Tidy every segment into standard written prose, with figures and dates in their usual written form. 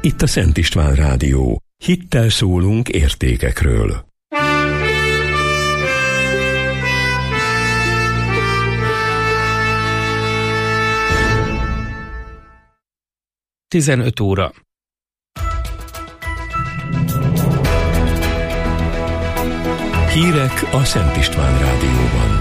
itt a Szent István Rádió. Hittel szólunk értékekről. Tizenöt óra. Hírek a Szent István Rádióban.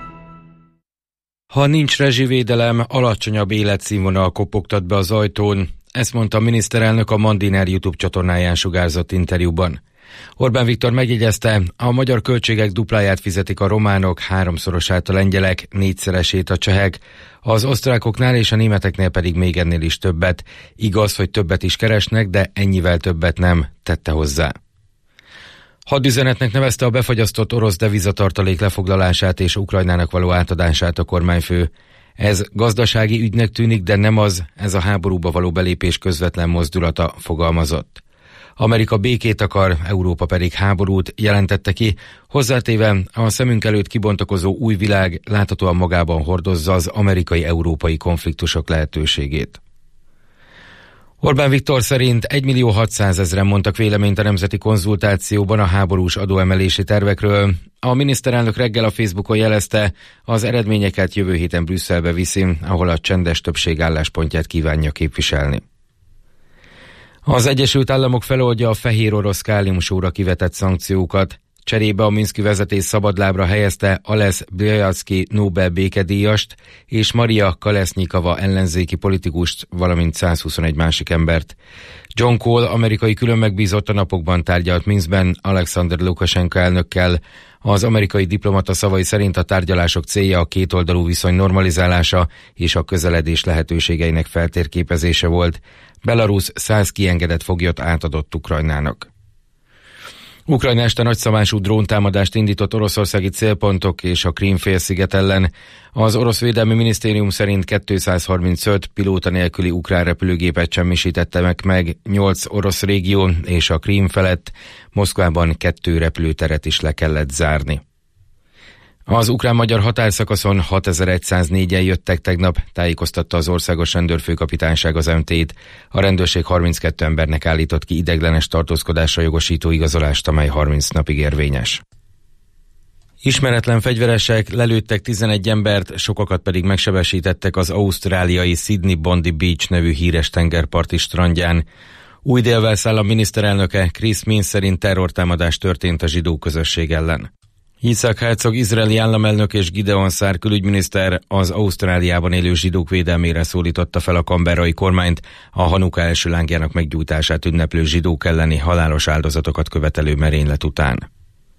Ha nincs rezsivédelem, alacsonyabb életszínvonal kopogtat be az ajtón. Ezt mondta a miniszterelnök a Mandiner YouTube csatornáján sugárzott interjúban. Orbán Viktor megjegyezte, a magyar költségek dupláját fizetik a románok, háromszorosát a lengyelek, négyszeresét a csehek, az osztrákoknál és a németeknél pedig még ennél is többet. Igaz, hogy többet is keresnek, de ennyivel többet nem, tette hozzá. Hadüzenetnek nevezte a befagyasztott orosz devizatartalék lefoglalását és Ukrajnának való átadását a kormányfő. Ez gazdasági ügynek tűnik, de nem az, ez a háborúba való belépés közvetlen mozdulata, fogalmazott. Amerika békét akar, Európa pedig háborút, jelentette ki, hozzátéve a szemünk előtt kibontakozó új világ láthatóan magában hordozza az amerikai-európai konfliktusok lehetőségét. Orbán Viktor szerint 1.600.000-en mondtak véleményt a nemzeti konzultációban a háborús adóemelési tervekről. A miniszterelnök reggel a Facebookon jelezte, az eredményeket jövő héten Brüsszelbe viszi, ahol a csendes többség álláspontját kívánja képviselni. Az Egyesült Államok feloldja a fehér orosz káliumsóra kivetett szankciókat. Cserébe a minszki vezetés szabadlábra helyezte Ales Bialyatsky Nobel békedíjast és Maria Kolesnikova ellenzéki politikust, valamint 121 másik embert. John Cole, amerikai külön megbízott a napokban tárgyalt Minszkben Alexander Lukashenko elnökkel. Az amerikai diplomata szavai szerint a tárgyalások célja a kétoldalú viszony normalizálása és a közeledés lehetőségeinek feltérképezése volt. Belarus 100 kiengedett foglyot átadott Ukrajnának. Ukrajna este nagyszabású dróntámadást indított oroszországi célpontok és a Krím-félsziget ellen. Az orosz védelmi minisztérium szerint 235 pilóta nélküli ukrán repülőgépet semmisítettek meg 8 orosz régió és a Krím felett. Moszkvában 2 repülőteret is le kellett zárni. Az ukrán-magyar határszakaszon 6104-en jöttek tegnap, tájékoztatta az országos rendőrfőkapitányság az MT-t. A rendőrség 32 embernek állított ki ideiglenes tartózkodásra jogosító igazolást, amely 30 napig érvényes. Ismeretlen fegyveresek lelőttek 11 embert, sokakat pedig megsebesítettek az ausztráliai Sydney Bondi Beach nevű híres tengerparti strandján. Új Dél-Wales állam miniszterelnöke Chris Minns szerint terrortámadás történt a zsidó közösség ellen. Yitzhak Herzog izraeli államelnök és Gideon Sa'ar külügyminiszter az Ausztráliában élő zsidók védelmére szólította fel a canberrai kormányt a Hanuka első lángjának meggyújtását ünneplő zsidók elleni halálos áldozatokat követelő merénylet után.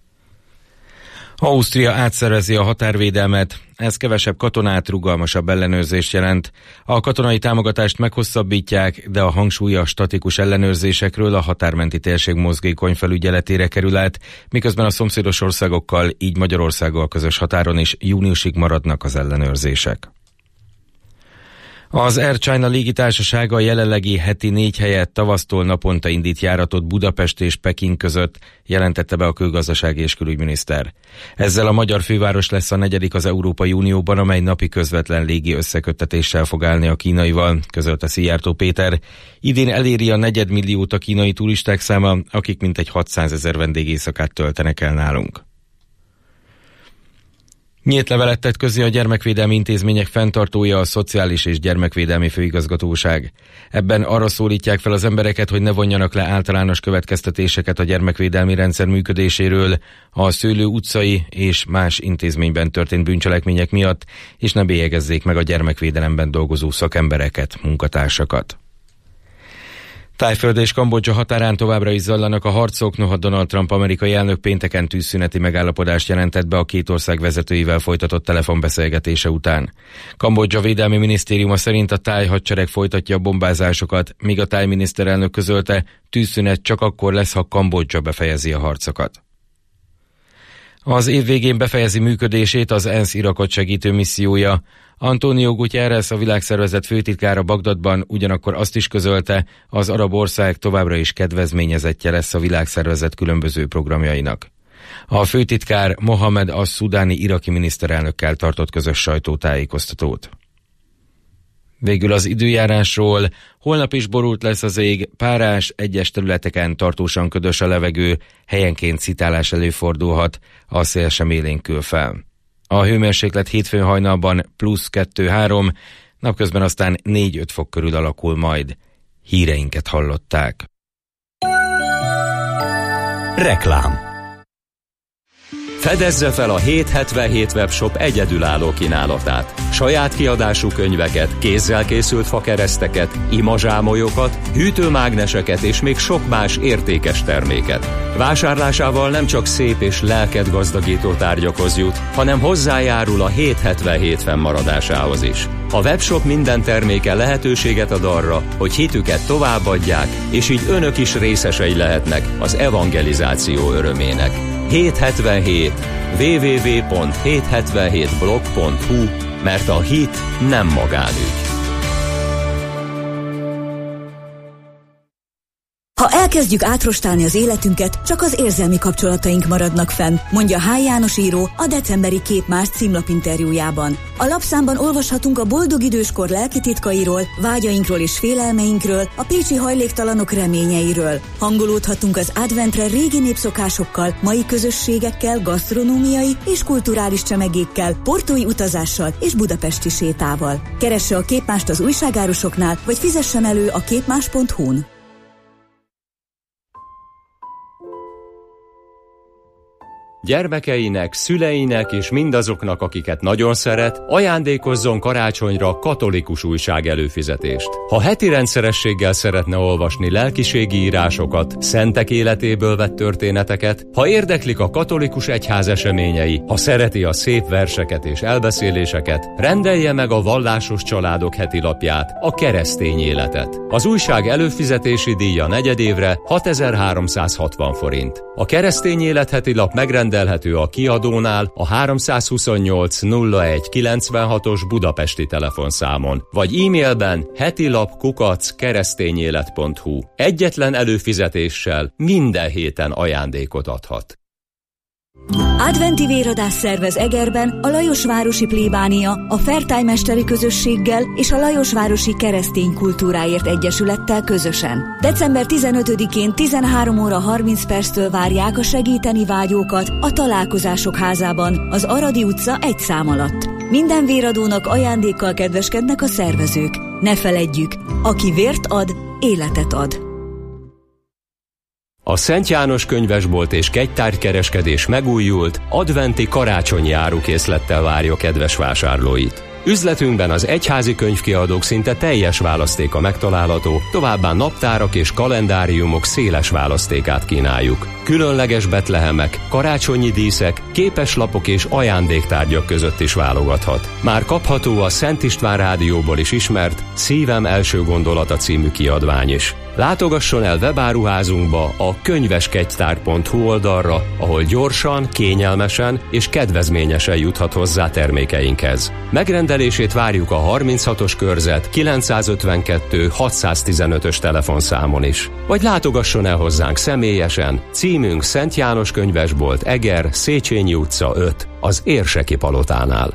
Ausztria átszervezi a határvédelmet, ez kevesebb katonát, rugalmasabb ellenőrzést jelent. A katonai támogatást meghosszabbítják, de a hangsúly a statikus ellenőrzésekről a határmenti térség mozgékony felügyeletére kerül át, miközben a szomszédos országokkal, így Magyarországgal közös határon is júniusig maradnak az ellenőrzések. Az Air China légitársasága a jelenlegi heti 4 helyett tavasztól naponta indít járatot Budapest és Peking között, jelentette be a külgazdasági és külügyminiszter. Ezzel a magyar főváros lesz a 4. az Európai Unióban, amely napi közvetlen légi összeköttetéssel fog állni a kínaival, közölte Szijjártó Péter. Idén eléri a 4 milliót a kínai turisták száma, akik mintegy 600 000 vendégészakát töltenek el nálunk. Nyílt levelet tett közzé a gyermekvédelmi intézmények fenntartója, a Szociális és Gyermekvédelmi Főigazgatóság. Ebben arra szólítják fel az embereket, hogy ne vonjanak le általános következtetéseket a gyermekvédelmi rendszer működéséről, a Szőlő utcai és más intézményben történt bűncselekmények miatt, és ne bélyegezzék meg a gyermekvédelemben dolgozó szakembereket, munkatársakat. Thaiföld és Kambodzsa határán továbbra is zajlanak a harcok, noha Donald Trump amerikai elnök pénteken tűzszüneti megállapodást jelentett be a két ország vezetőivel folytatott telefonbeszélgetése után. Kambodzsa védelmi minisztériuma szerint a thai hadsereg folytatja a bombázásokat, míg a thai miniszterelnök közölte, tűzszünet csak akkor lesz, ha Kambodzsa befejezi a harcokat. Az év végén befejezi működését az ENSZ Irakot segítő missziója. Antonio Guterres, a világszervezet főtitkára Bagdadban ugyanakkor azt is közölte, az arab ország továbbra is kedvezményezettje lesz a világszervezet különböző programjainak. A főtitkár Mohamed as-Szudáni iraki miniszterelnökkel tartott közös sajtótájékoztatót. Végül az időjárásról: holnap is borult lesz az ég, párás, egyes területeken tartósan ködös a levegő, helyenként szitálás előfordulhat, a szél sem élénkül fel. A hőmérséklet hétfőn hajnalban +2-3, napközben aztán 4-5 fok körül alakul majd. Híreinket hallották. Reklám. Fedezze fel a 777 webshop egyedülálló kínálatát. Saját kiadású könyveket, kézzel készült fakereszteket, imazsámolyokat, hűtőmágneseket és még sok más értékes terméket. Vásárlásával nem csak szép és lelket gazdagító tárgyakhoz jut, hanem hozzájárul a 777 fennmaradásához is. A webshop minden terméke lehetőséget ad arra, hogy hitüket továbbadják, és így önök is részesei lehetnek az evangelizáció örömének. 777 www.777blog.hu, mert a hit nem magánügy. Ha elkezdjük átrostálni az életünket, csak az érzelmi kapcsolataink maradnak fenn, mondja H. János író a decemberi Képmás címlapinterjújában. A lapszámban olvashatunk a boldog időskor lelki titkairól, vágyainkról és félelmeinkről, a pécsi hajléktalanok reményeiről. Hangolódhatunk az adventre régi népszokásokkal, mai közösségekkel, gasztronómiai és kulturális csemegékkel, portói utazással és budapesti sétával. Keresse a Képmást az újságárusoknál, vagy fizessen elő a képmás.hu-n. Gyermekeinek, szüleinek és mindazoknak, akiket nagyon szeret, ajándékozzon karácsonyra katolikus újság előfizetést. Ha heti rendszerességgel szeretne olvasni lelkiségi írásokat, szentek életéből vett történeteket, ha érdeklik a katolikus egyház eseményei, ha szereti a szép verseket és elbeszéléseket, rendelje meg a Vallásos Családok heti lapját, a Keresztény Életet. Az újság előfizetési díja negyedévre 6360 forint. A Keresztény Élet heti lap megrendelhető a kiadónál a 328 01 96-os budapesti telefonszámon, vagy e-mailben hetilap@keresztényélet.hu. Egyetlen előfizetéssel minden héten ajándékot adhat. Adventi véradás szervez Egerben a Lajosvárosi Plébánia, a Fertály Mesteri Közösséggel és a Lajosvárosi Keresztény Kultúráért Egyesülettel közösen. December 15-én 13 óra 30 perctől várják a segíteni vágyókat a Találkozások házában, az Aradi utca 1 szám alatt. Minden véradónak ajándékkal kedveskednek a szervezők. Ne feledjük, aki vért ad, életet ad. A Szent János könyvesbolt és kegytárgykereskedés megújult, adventi karácsonyi árukészlettel várja kedves vásárlóit. Üzletünkben az egyházi könyvkiadók szinte teljes választéka megtalálható, továbbá naptárak és kalendáriumok széles választékát kínáljuk. Különleges betlehemek, karácsonyi díszek, képeslapok és ajándéktárgyak között is válogathat. Már kapható a Szent István Rádióból is ismert Szívem első gondolata című kiadvány is. Látogasson el webáruházunkba, a könyveskegytár.hu oldalra, ahol gyorsan, kényelmesen és kedvezményesen juthat hozzá termékeinkhez. Megrendelését várjuk a 36-os körzet 952 615-ös telefonszámon is. Vagy látogasson el hozzánk személyesen, címünk Szent János könyvesbolt, Eger, Széchenyi utca 5, az Érseki palotánál.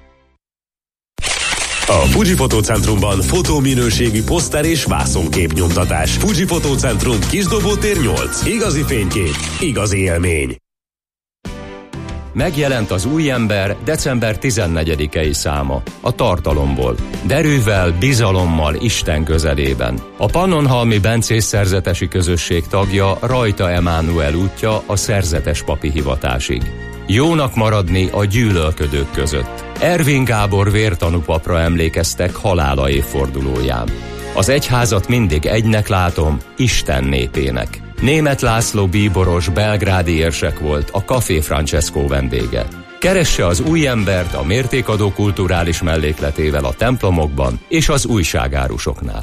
A Fuji Fotócentrumban fotóminőségi poszter és vászonképnyomtatás. Fuji Fotócentrum, Kisdobótér 8. Igazi fénykép, igazi élmény. Megjelent az Új ember december 14-i száma, a Tartalomból. Derűvel, bizalommal Isten közelében. A Pannonhalmi Bencés Szerzetesi Közösség tagja Rajta Emánuel útja a szerzetes papi hivatásig. Jónak maradni a gyűlölködők között. Ervin Gábor vértanúpapra emlékeztek halála évfordulóján. Az egyházat mindig egynek látom, Isten népének. Németh László bíboros belgrádi érsek volt a Café Francesco vendége. Keresse az Új embert a mértékadó kulturális mellékletével a templomokban és az újságárusoknál.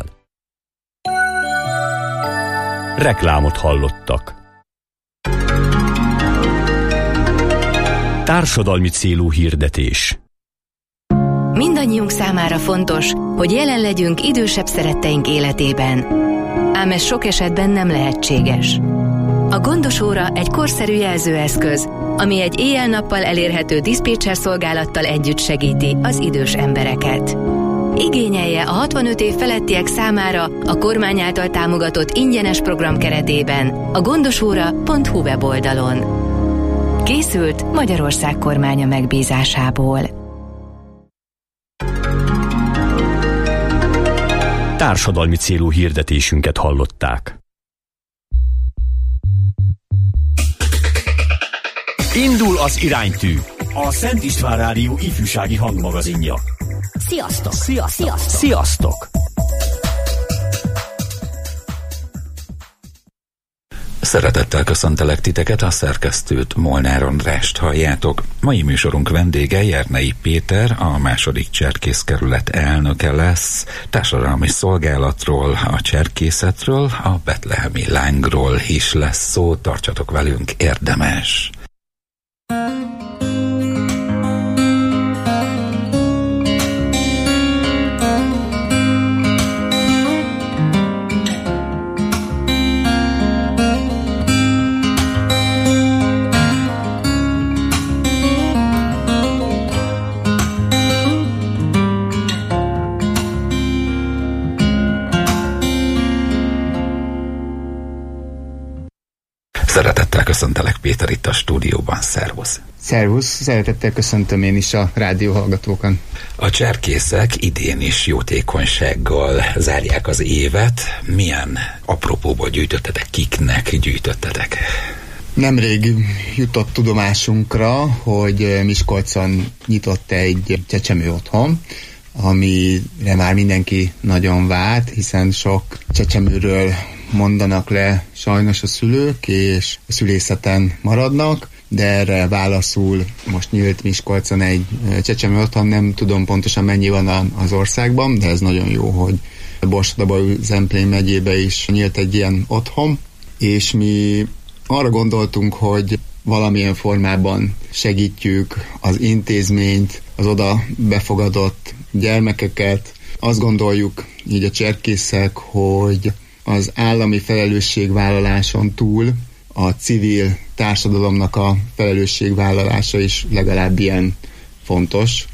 Reklámot hallottak. Társadalmi célú hirdetés. Mindannyiunk számára fontos, hogy jelen legyünk idősebb szeretteink életében. Ám ez sok esetben nem lehetséges. A gondos óra egy korszerű jelzőeszköz, ami egy éjjel-nappal elérhető diszpécser szolgálattal együtt segíti az idős embereket. Igényelje a 65 év felettiek számára a kormány által támogatott ingyenes program keretében a gondosóra.hu weboldalon. Készült Magyarország kormánya megbízásából. Társadalmi célú hirdetésünket hallották. Indul az iránytű, a Szent István Rádió ifjúsági hangmagazinja. Sziasztok! Sziasztok! Sziasztok! Szeretettel köszöntelek titeket, a szerkesztőt, Molnár Andrást halljátok. Mai műsorunk vendége Jernei Péter, a második Cserkészkerület elnöke lesz. Társadalmi szolgálatról, a cserkészetről, a betlehemi lángról is lesz szó. Tartsatok velünk, érdemes! Szeretettel köszöntelek, Péter, itt a stúdióban. Szervusz! Szervusz! Szeretettel köszöntöm én is a rádióhallgatókan. A cserkészek idén is jótékonysággal zárják az évet. Milyen apropóból gyűjtöttetek? Kiknek gyűjtöttetek? Nemrég jutott tudomásunkra, hogy Miskolcon nyitott egy csecsemő otthon, amire már mindenki nagyon várt, hiszen sok csecsemőről mondanak le sajnos a szülők, és a szülészeten maradnak, de erre válaszul most nyílt Miskolcon egy csecsemő otthon, nem tudom pontosan mennyi van az országban, de ez nagyon jó, hogy Borsod-Abaúj-Zemplén megyébe is nyílt egy ilyen otthon, és mi arra gondoltunk, hogy valamilyen formában segítjük az intézményt, az oda befogadott gyermekeket. Azt gondoljuk így a cserkészek, hogy az állami felelősségvállaláson túl a civil társadalomnak a felelősségvállalása is legalább ilyen fontos.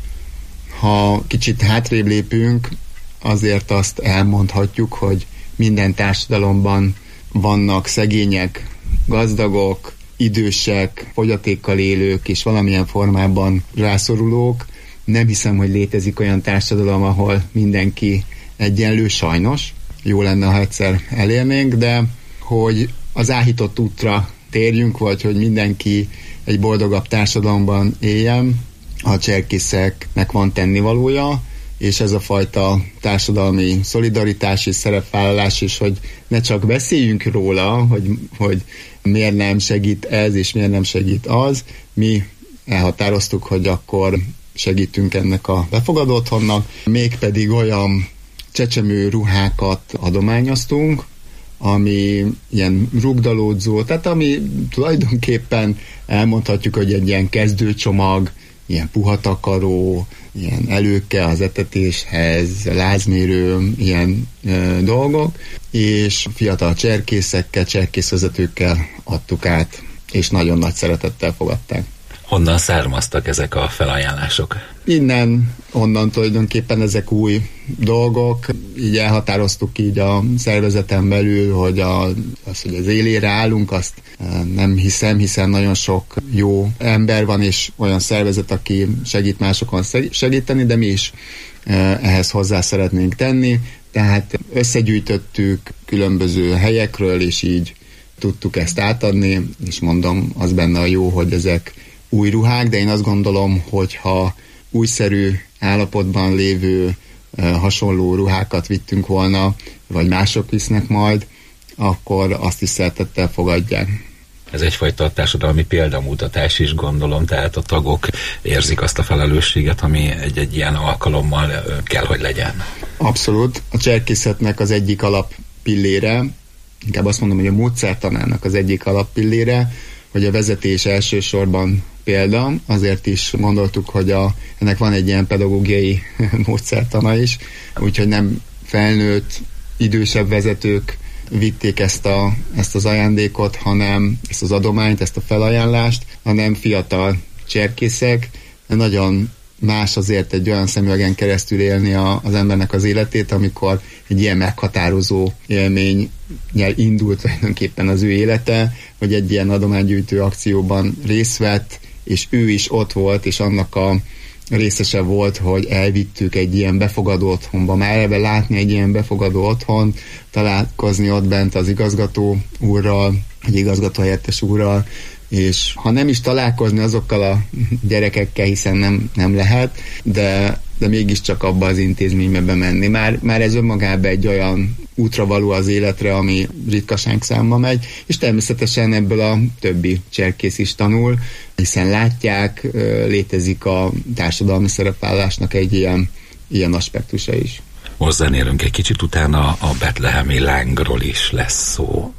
Ha kicsit hátrébb lépünk, azért azt elmondhatjuk, hogy minden társadalomban vannak szegények, gazdagok, idősek, fogyatékkal élők és valamilyen formában rászorulók. Nem hiszem, hogy létezik olyan társadalom, ahol mindenki egyenlő, sajnos. Jó lenne, ha egyszer elérnénk, de hogy az áhított útra térjünk, vagy hogy mindenki egy boldogabb társadalomban éljen, a cserkészeknek van tennivalója, és ez a fajta társadalmi szolidaritás és szerepvállalás is, hogy ne csak beszéljünk róla, hogy miért nem segít ez, és miért nem segít az. Mi elhatároztuk, hogy akkor segítünk ennek a befogadó otthonnak, mégpedig olyan csecsemő ruhákat adományoztunk, ami ilyen rugdalódzó, tehát ami tulajdonképpen elmondhatjuk, hogy egy ilyen kezdőcsomag, ilyen puhatakaró, ilyen előke az etetéshez, lázmérő, ilyen dolgok, és fiatal cserkészekkel, cserkészvezetőkkel adtuk át, és nagyon nagy szeretettel fogadták. Honnan származtak ezek a felajánlások? Onnan tulajdonképpen ezek új dolgok. Így elhatároztuk így a szervezeten belül, hogy hogy az élére állunk, azt nem hiszem, hiszen nagyon sok jó ember van, és olyan szervezet, aki segít másokon segíteni, de mi is ehhez hozzá szeretnénk tenni. Tehát összegyűjtöttük különböző helyekről, és így tudtuk ezt átadni, és mondom, az benne a jó, hogy ezek új ruhák, de én azt gondolom, hogy ha újszerű állapotban lévő hasonló ruhákat vittünk volna, vagy mások visznek majd, akkor azt is szeretettel fogadják. Ez egyfajta társadalmi példamutatás is, gondolom, tehát a tagok érzik azt a felelősséget, ami egy ilyen alkalommal kell, hogy legyen. Abszolút. A cserkészetnek az egyik alappillére, inkább azt mondom, hogy a módszertanának az egyik alappillére, hogy a vezetés elsősorban példa, azért is gondoltuk, hogy ennek van egy ilyen pedagógiai módszertana is, úgyhogy nem felnőtt, idősebb vezetők vitték ezt az ajándékot, hanem ezt az adományt, ezt a felajánlást, hanem fiatal cserkészek. Nagyon más azért egy olyan szemüvegen keresztül élni az embernek az életét, amikor egy ilyen meghatározó élménnyel indult tulajdonképpen az ő élete, hogy egy ilyen adománygyűjtő akcióban részt vett, és ő is ott volt, és annak a részese volt, hogy elvittük egy ilyen befogadó otthonba. Már eleve látni egy ilyen befogadó otthon, találkozni ott bent az igazgató úrral, egy igazgatóhelyettes úrral, és ha nem is találkozni azokkal a gyerekekkel, hiszen nem lehet, de mégiscsak abba az intézménybe bemenni. Már ez önmagában egy olyan útra való az életre, ami ritkaság számba megy, és természetesen ebből a többi cserkész is tanul, hiszen látják, létezik a társadalmi szerepvállásnak egy ilyen aspektusa is. Hozzáérünk egy kicsit, utána a betlehemi lángról is lesz szó.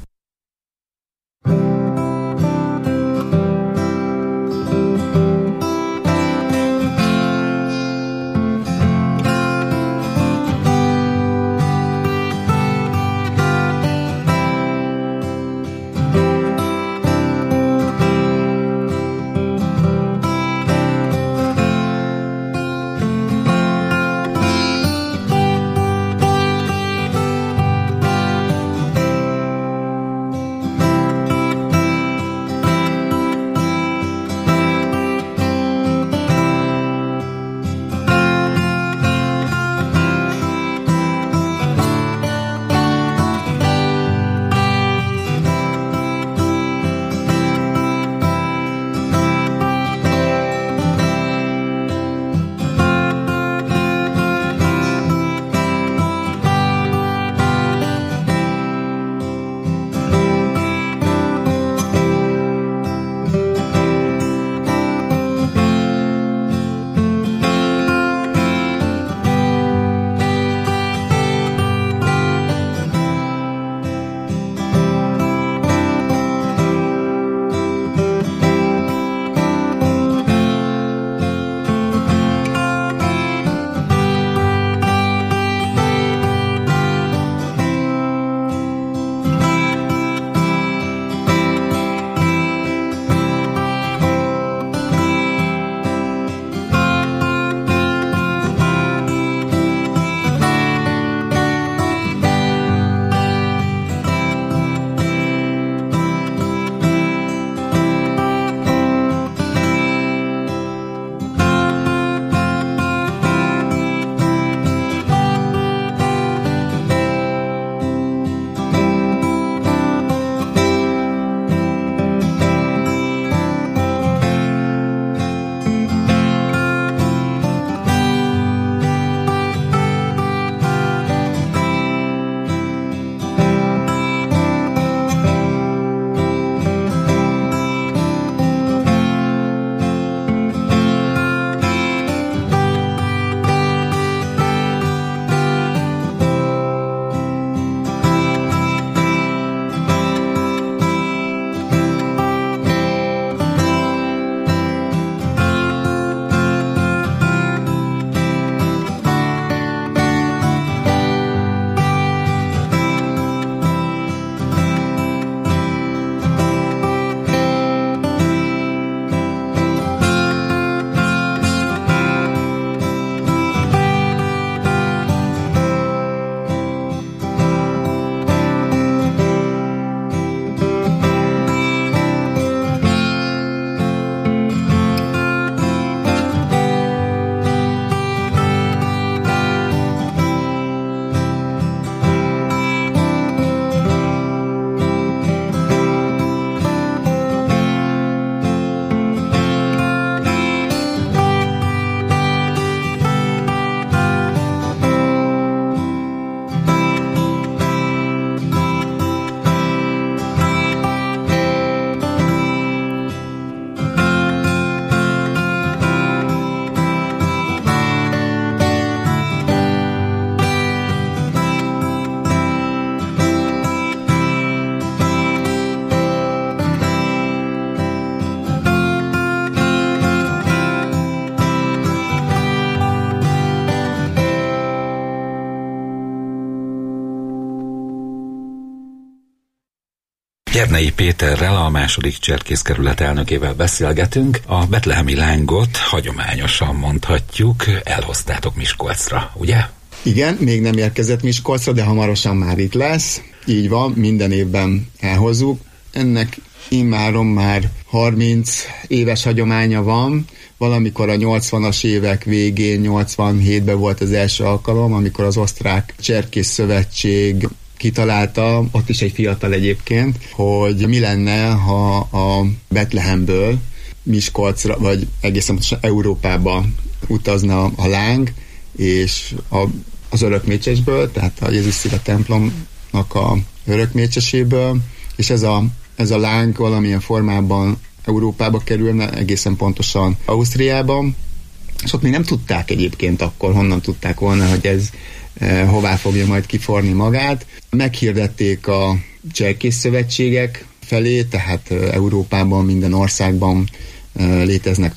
Jernei Péterrel, a második cserkészkerület elnökével beszélgetünk. A betlehemi lángot hagyományosan mondhatjuk, elhoztátok Miskolcra, ugye? Igen, még nem érkezett Miskolcra, de hamarosan már itt lesz. Így van, minden évben elhozzuk. Ennek immáron már 30 éves hagyománya van. Valamikor a 80-as évek végén, 87-ben volt az első alkalom, amikor az Osztrák Cserkész Szövetség kitalálta, ott is egy fiatal egyébként, hogy mi lenne, ha a Betlehemből Miskolcra, vagy egészen Európába utazna a láng, és az örökmécsesből, tehát a Jézus Szíve templomnak a örökmécseséből, és ez a láng valamilyen formában Európába kerülne, egészen pontosan Ausztriában, és ott még nem tudták egyébként akkor, honnan tudták volna, hogy ez hová fogja majd kiforni magát. Meghirdették a cserkész szövetségek felé, tehát Európában, minden országban léteznek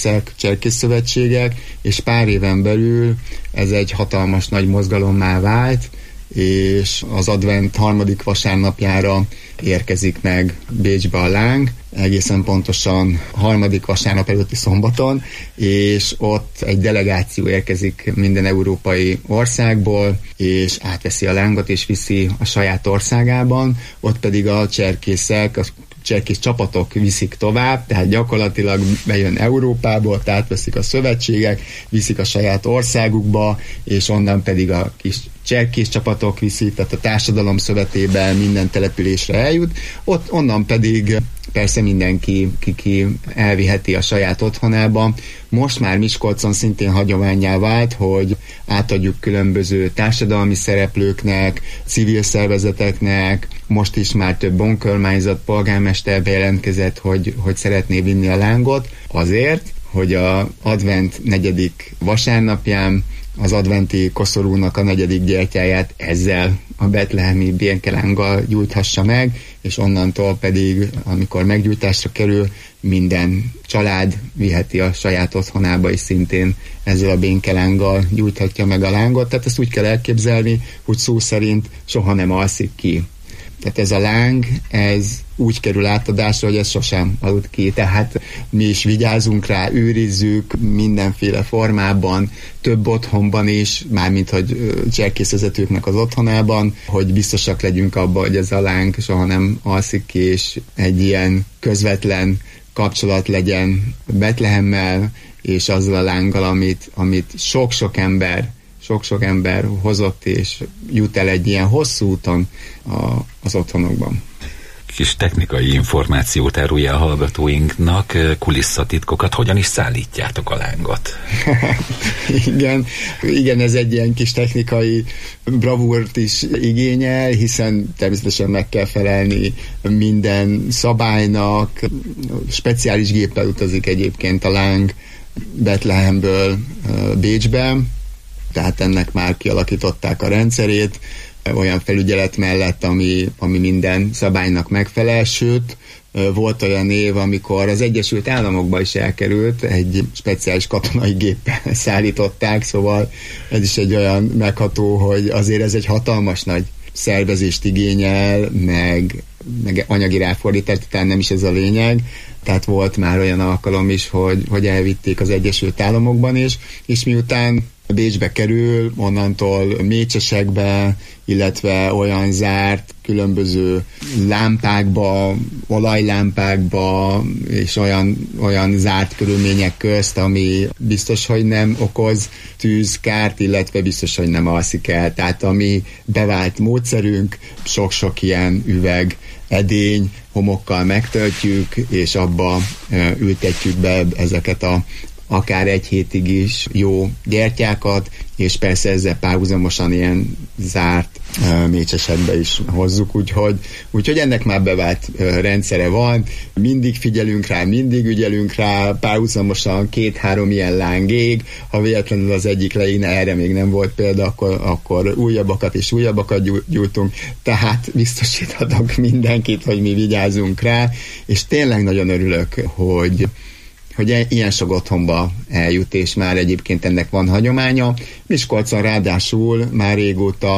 cserkészszövetségek, és pár éven belül ez egy hatalmas nagy mozgalommá vált, és az advent 3. vasárnapjára érkezik meg Bécsbe a láng, egészen pontosan 3. vasárnap előtti szombaton, és ott egy delegáció érkezik minden európai országból, és átveszi a lángot, és viszi a saját országában, ott pedig a cserkészek, a cserkész csapatok viszik tovább, tehát gyakorlatilag bejön Európából, átveszik a szövetségek, viszik a saját országukba, és onnan pedig a kis cserkész csapatok viszik, tehát a társadalom szövetében minden településre eljut, ott onnan pedig persze mindenki ki elviheti a saját otthonába. Most már Miskolcon szintén hagyománnyá vált, hogy átadjuk különböző társadalmi szereplőknek, civil szervezeteknek, most is már több önkormányzat, polgármester bejelentkezett, hogy szeretné vinni a lángot, azért, hogy az advent 4. vasárnapján az adventi koszorúnak a 4. gyertyáját ezzel a betlehemi bénkelánggal gyújthassa meg, és onnantól pedig, amikor meggyújtásra kerül, minden család viheti a saját otthonába, és szintén ezzel a bénkelánggal gyújthatja meg a lángot. Tehát ezt úgy kell elképzelni, hogy szó szerint soha nem alszik ki. Tehát ez a láng, ez úgy kerül átadásra, hogy ez sosem aludt ki. Tehát mi is vigyázunk rá, őrizzük mindenféle formában, több otthonban is, mármint hogy cserkészvezetőknek az otthonában, hogy biztosak legyünk abban, hogy ez a láng soha nem alszik ki, és egy ilyen közvetlen kapcsolat legyen Betlehemmel, és azzal a lánggal, amit sok-sok ember hozott, és jut el egy ilyen hosszú úton az otthonokban. Kis technikai információt árulja a hallgatóinknak, kulisszatitkokat, hogyan is szállítjátok a lángot? Igen, ez egy ilyen kis technikai bravúrt is igényel, hiszen természetesen meg kell felelni minden szabálynak, speciális géppel utazik egyébként a láng Betlehemből Bécsbe, tehát ennek már kialakították a rendszerét, olyan felügyelet mellett, ami minden szabálynak megfelel, sőt, volt olyan év, amikor az Egyesült Államokba is elkerült, egy speciális katonai géppel szállították, szóval ez is egy olyan megható, hogy azért ez egy hatalmas nagy szervezést igényel, meg anyagi ráfordítás, tehát nem is ez a lényeg, tehát volt már olyan alkalom is, hogy elvitték az Egyesült Államokban is, és miután Bécsbe kerül, onnantól mécsesekbe, illetve olyan zárt különböző lámpákba, olajlámpákba, és olyan zárt körülmények közt, ami biztos, hogy nem okoz tűzkárt, illetve biztos, hogy nem alszik el. Tehát ami bevált módszerünk, sok-sok ilyen üveg, edény, homokkal megtöltjük, és abba ültetjük be ezeket akár egy hétig is jó gyertyákat, és persze ezzel párhuzamosan ilyen zárt mécsesekbe is hozzuk, úgyhogy ennek már bevált rendszere van, mindig figyelünk rá, mindig ügyelünk rá, párhuzamosan 2-3 ilyen láng ég, ha véletlenül az egyik leíne, erre még nem volt példa, akkor újabbakat és újabbakat gyújtunk, tehát biztosíthatok mindenkit, hogy mi vigyázunk rá, és tényleg nagyon örülök, hogy ilyen sok otthonba eljut, és már egyébként ennek van hagyománya. Miskolcon ráadásul már régóta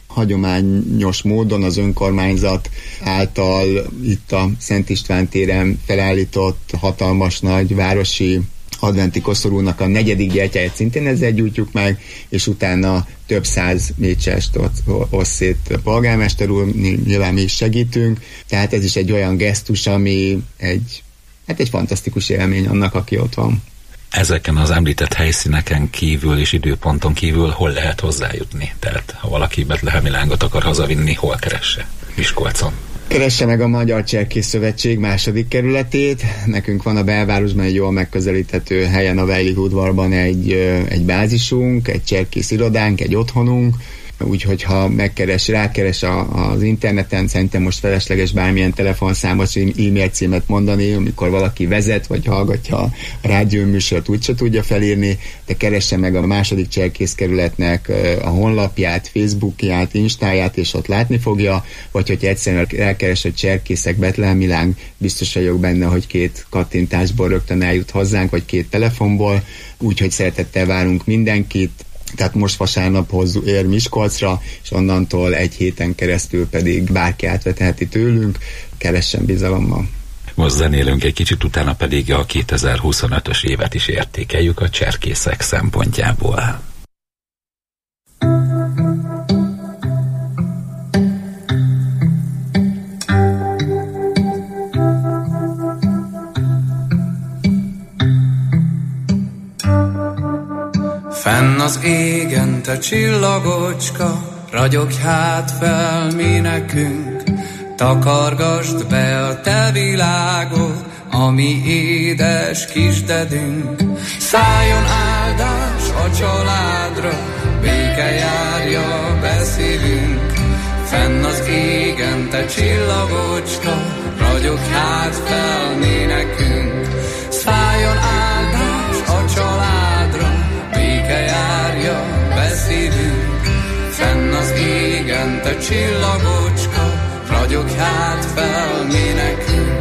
hagyományos módon az önkormányzat által itt a Szent István téren felállított hatalmas nagy városi adventi koszorúnak a 4. gyertyáját szintén ezzel gyújtjuk meg, és utána több 100 mécsest oszt szét polgármester úr, nyilván mi is segítünk, tehát ez is egy olyan gesztus, ami egy fantasztikus élmény annak, aki ott van. Ezeken az említett helyszíneken kívül és időponton kívül hol lehet hozzájutni? Tehát ha valaki betlehemi lángot akar hazavinni, hol keresse? Miskolcon. Keresse meg a Magyar Cserkész Szövetség 2. kerületét. Nekünk van a belvárosban egy jól megközelíthető helyen, a Vejlig udvarban egy bázisunk, egy cserkész irodánk, egy otthonunk. Úgyhogy ha rákeres az interneten, szerintem most felesleges bármilyen telefonszámot, e-mail címet mondani, amikor valaki vezet, vagy hallgatja a rádióműsort, úgyse tudja felírni, de keresse meg a 2. cserkészkerületnek a honlapját, Facebookját, Instáját, és ott látni fogja, vagy hogyha egyszerűen elkeres a Cserkészek Betlehemi Láng, biztos vagyok benne, hogy 2 kattintásból rögtön eljut hozzánk, vagy 2 telefonból, úgyhogy szeretettel várunk mindenkit. Tehát most vasárnap ér Miskolcra, és onnantól egy héten keresztül pedig bárki átvetheti tőlünk, keressen bizalommal. Most zenélünk egy kicsit, utána pedig a 2025-ös évet is értékeljük a cserkészek szempontjából. Fenn az égen te csillagocska, ragyogj hát fel mi nekünk, takargasd be a te világod, ami édes kisdedünk. Szálljon áldás a családra, béke járja be szívünk. Fenn az égen te csillagocska, ragyogj hát fel mi nekünk. Szálljon áldás a családra, béke járja be szívünk. Fenn az égen te csillagocska, ragyogj hát fel mi nekünk.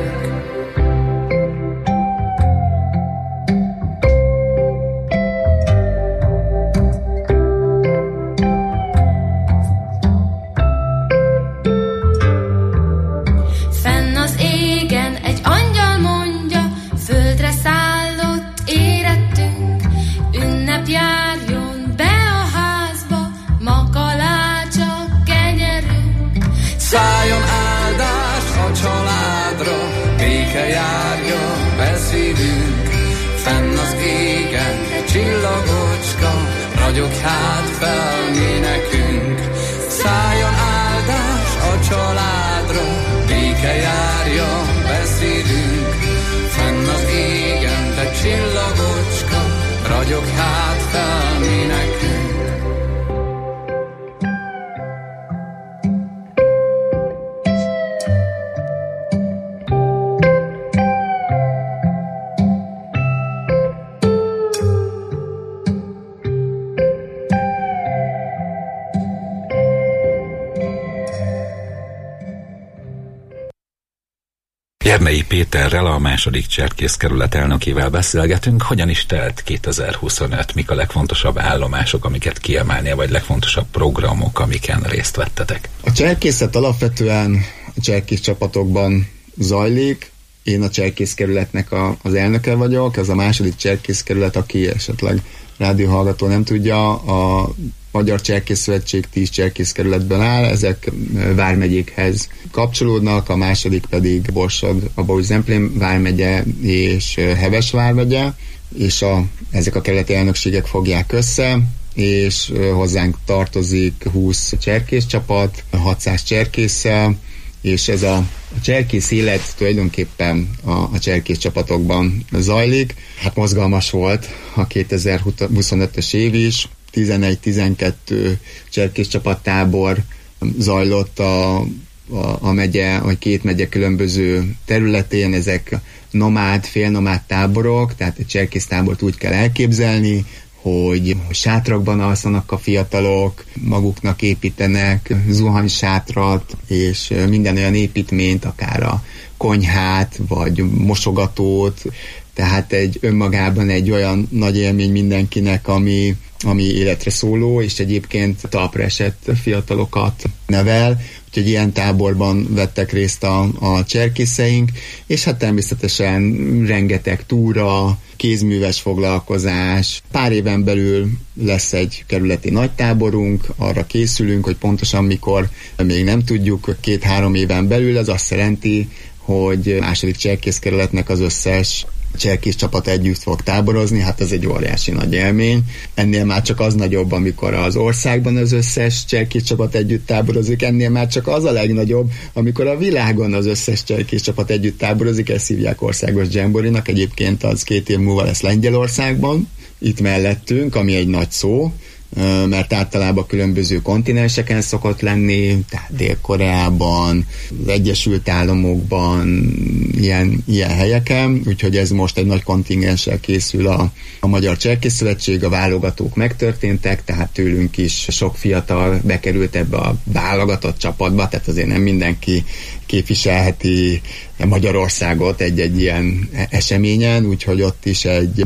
Fenn az égen egy angyal mondja, földre szállott érettünk, ünnep járjon be a házba, ma kalácsa kenyerünk. Szálljon áldás a családra, béke járja be szívünk. Fenn az égen egy csillagocska, ragyogj hát fel mi nekünk. Szálljon áldás a családra, béke járja be szívünk. Fenn az égen te csillagocska, ragyogj hát fel mi nekünk. Jernei Péterrel, a 2. cserkészkerület elnökével beszélgetünk. Hogyan is telt 2025? Mik a legfontosabb állomások, amiket kiemelnél, vagy legfontosabb programok, amiken részt vettetek? A cserkészet alapvetően a cserkész csapatokban zajlik. Én a cserkészkerületnek az elnöke vagyok. Ez a 2. cserkészkerület, aki esetleg rádióhallgató nem tudja, a Magyar Cserkész Szövetség 10 cserkészkerületben áll, ezek vármegyékhez kapcsolódnak, a 2. pedig Borsod, a Baúj-Zemplén vármegye és Heves vármegye, és ezek a kerületi elnökségek fogják össze, és hozzánk tartozik 20 cserkészcsapat, 600 cserkésszel, és ez a cserkész élet tulajdonképpen a cserkész csapatokban zajlik. Hát mozgalmas volt a 2025-ös év is, 11-12 cserkész csapattábor zajlott a megye, vagy 2 megye különböző területén, ezek nomád, félnomád táborok, tehát egy cserkész tábort úgy kell elképzelni, hogy sátrakban alszanak a fiatalok, maguknak építenek zuhanysátrat, és minden olyan építményt, akár a konyhát, vagy mosogatót, tehát önmagában egy olyan nagy élmény mindenkinek, ami ami életre szóló, és egyébként talpra esett fiatalokat nevel, úgyhogy ilyen táborban vettek részt a cserkészeink, és hát természetesen rengeteg túra, kézműves foglalkozás. Pár éven belül lesz egy kerületi nagytáborunk, arra készülünk, hogy pontosan mikor, még nem tudjuk, 2-3 éven belül. Ez azt jelenti, hogy második cserkészkerületnek az összes cserkész csapat együtt fog táborozni, hát ez egy óriási nagy élmény. Ennél már csak az nagyobb, amikor az országban az összes cserkész csapat együtt táborozik, ennél már csak az a legnagyobb, amikor a világon az összes cserkész csapat együtt táborozik, ezt hívják országos dzsemborinak, egyébként az 2 év múlva lesz Lengyelországban, itt mellettünk, ami egy nagy szó, mert általában különböző kontinenseken szokott lenni, tehát Dél-Koreában, az Egyesült Államokban, ilyen helyeken, úgyhogy ez most egy nagy kontingenssel készül a Magyar Cserkészszövetség, a válogatók megtörténtek, tehát tőlünk is sok fiatal bekerült ebbe a válogatott csapatba, tehát azért nem mindenki képviselheti Magyarországot egy ilyen eseményen, úgyhogy ott is egy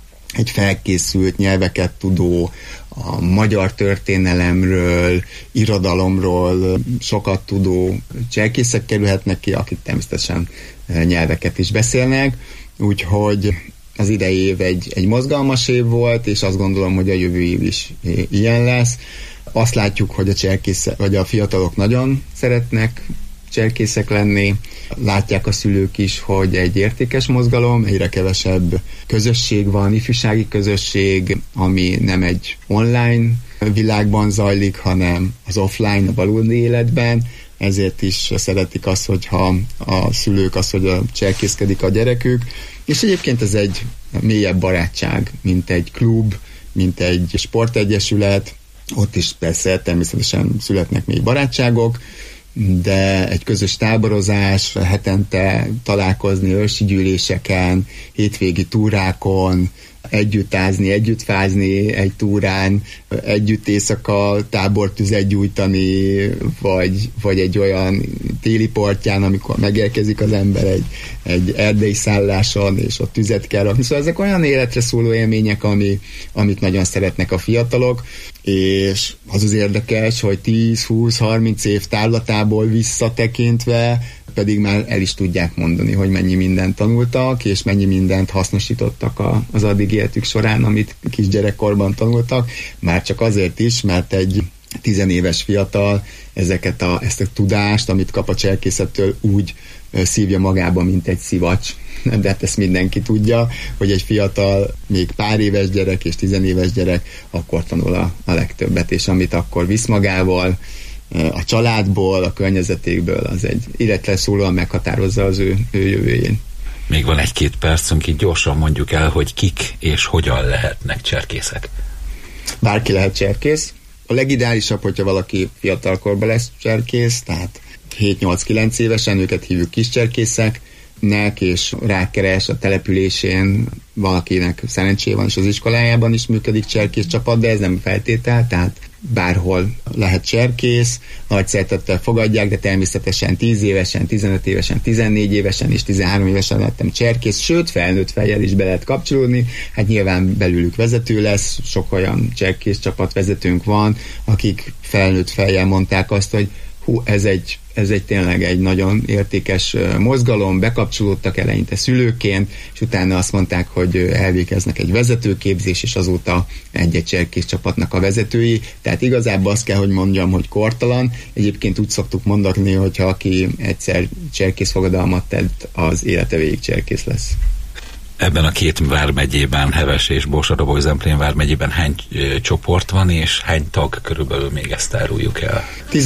felkészült, nyelveket tudó, a magyar történelemről, irodalomról sokat tudó cserkészek kerülhetnek ki, akik természetesen nyelveket is beszélnek, úgyhogy az idei év egy mozgalmas év volt, és azt gondolom, hogy a jövő év is ilyen lesz. Azt látjuk, hogy a fiatalok nagyon szeretnek cserkészek lenni. Látják a szülők is, hogy egy értékes mozgalom, egyre kevesebb közösség van, ifjúsági közösség, ami nem egy online világban zajlik, hanem az offline, a valódi életben. Ezért is szeretik azt, hogyha a szülők hogy cserkészkedik a gyerekük. És egyébként ez egy mélyebb barátság, mint egy klub, mint egy sportegyesület. Ott is persze természetesen születnek még barátságok, de egy közös táborozás, hetente találkozni őrsi gyűléseken, hétvégi túrákon, együtt ázni, együtt fázni egy túrán, együtt éjszaka tábortüzet gyújtani, vagy egy olyan téli portyán, amikor megérkezik az ember egy erdei szálláson, és ott tüzet kell rakni. Szóval ezek olyan életre szóló élmények, amit nagyon szeretnek a fiatalok, és az érdekes, hogy 10-20-30 év távlatából visszatekintve pedig már el is tudják mondani, hogy mennyi mindent tanultak, és mennyi mindent hasznosítottak az addig életük során, amit kisgyerekkorban tanultak, már csak azért is, mert egy 10 éves fiatal ezt a tudást, amit kap a cserkészettől, úgy szívja magába, mint egy szivacs. De hát ezt mindenki tudja, hogy egy fiatal, még pár éves gyerek és 10 éves gyerek akkor tanul a legtöbbet, és amit akkor visz magával, a családból, a környezetéből, az egy életre szólóan meghatározza az ő jövőjén. Még van 1-2 percünk, így gyorsan mondjuk el, hogy kik és hogyan lehetnek cserkészek. Bárki lehet cserkész. A legideálisabb, hogyha valaki fiatalkorban lesz cserkész, tehát 7-8-9 évesen, őket hívjuk kiscserkészeknek, és rákeres a településén, valakinek szerencséje van, és az iskolájában is működik cserkész csapat, de ez nem feltétel, tehát bárhol lehet cserkész, nagy szeretettel fogadják, de természetesen 10 évesen, 15 évesen, 14 évesen és 13 évesen lettem cserkész, sőt felnőtt fejjel is be lehet kapcsolódni, hát nyilván belőlük vezető lesz, sok olyan cserkész csapatvezetőnk van, akik felnőtt fejjel mondták azt, hogy ez egy tényleg egy nagyon értékes mozgalom, bekapcsolódtak eleinte szülőként, és utána azt mondták, hogy elvégeznek egy vezetőképzés, és azóta egy cserkész csapatnak a vezetői. Tehát igazából azt kell, hogy mondjam, hogy kortalan. Egyébként úgy szoktuk mondani, hogyha aki egyszer cserkész fogadalmat tett, az élete végig cserkész lesz. Ebben a 2 vármegyében, Heves és Borsod-Abaúj-Zemplén vármegyében hány csoport van, és hány tag, körülbelül még ezt áruljuk el?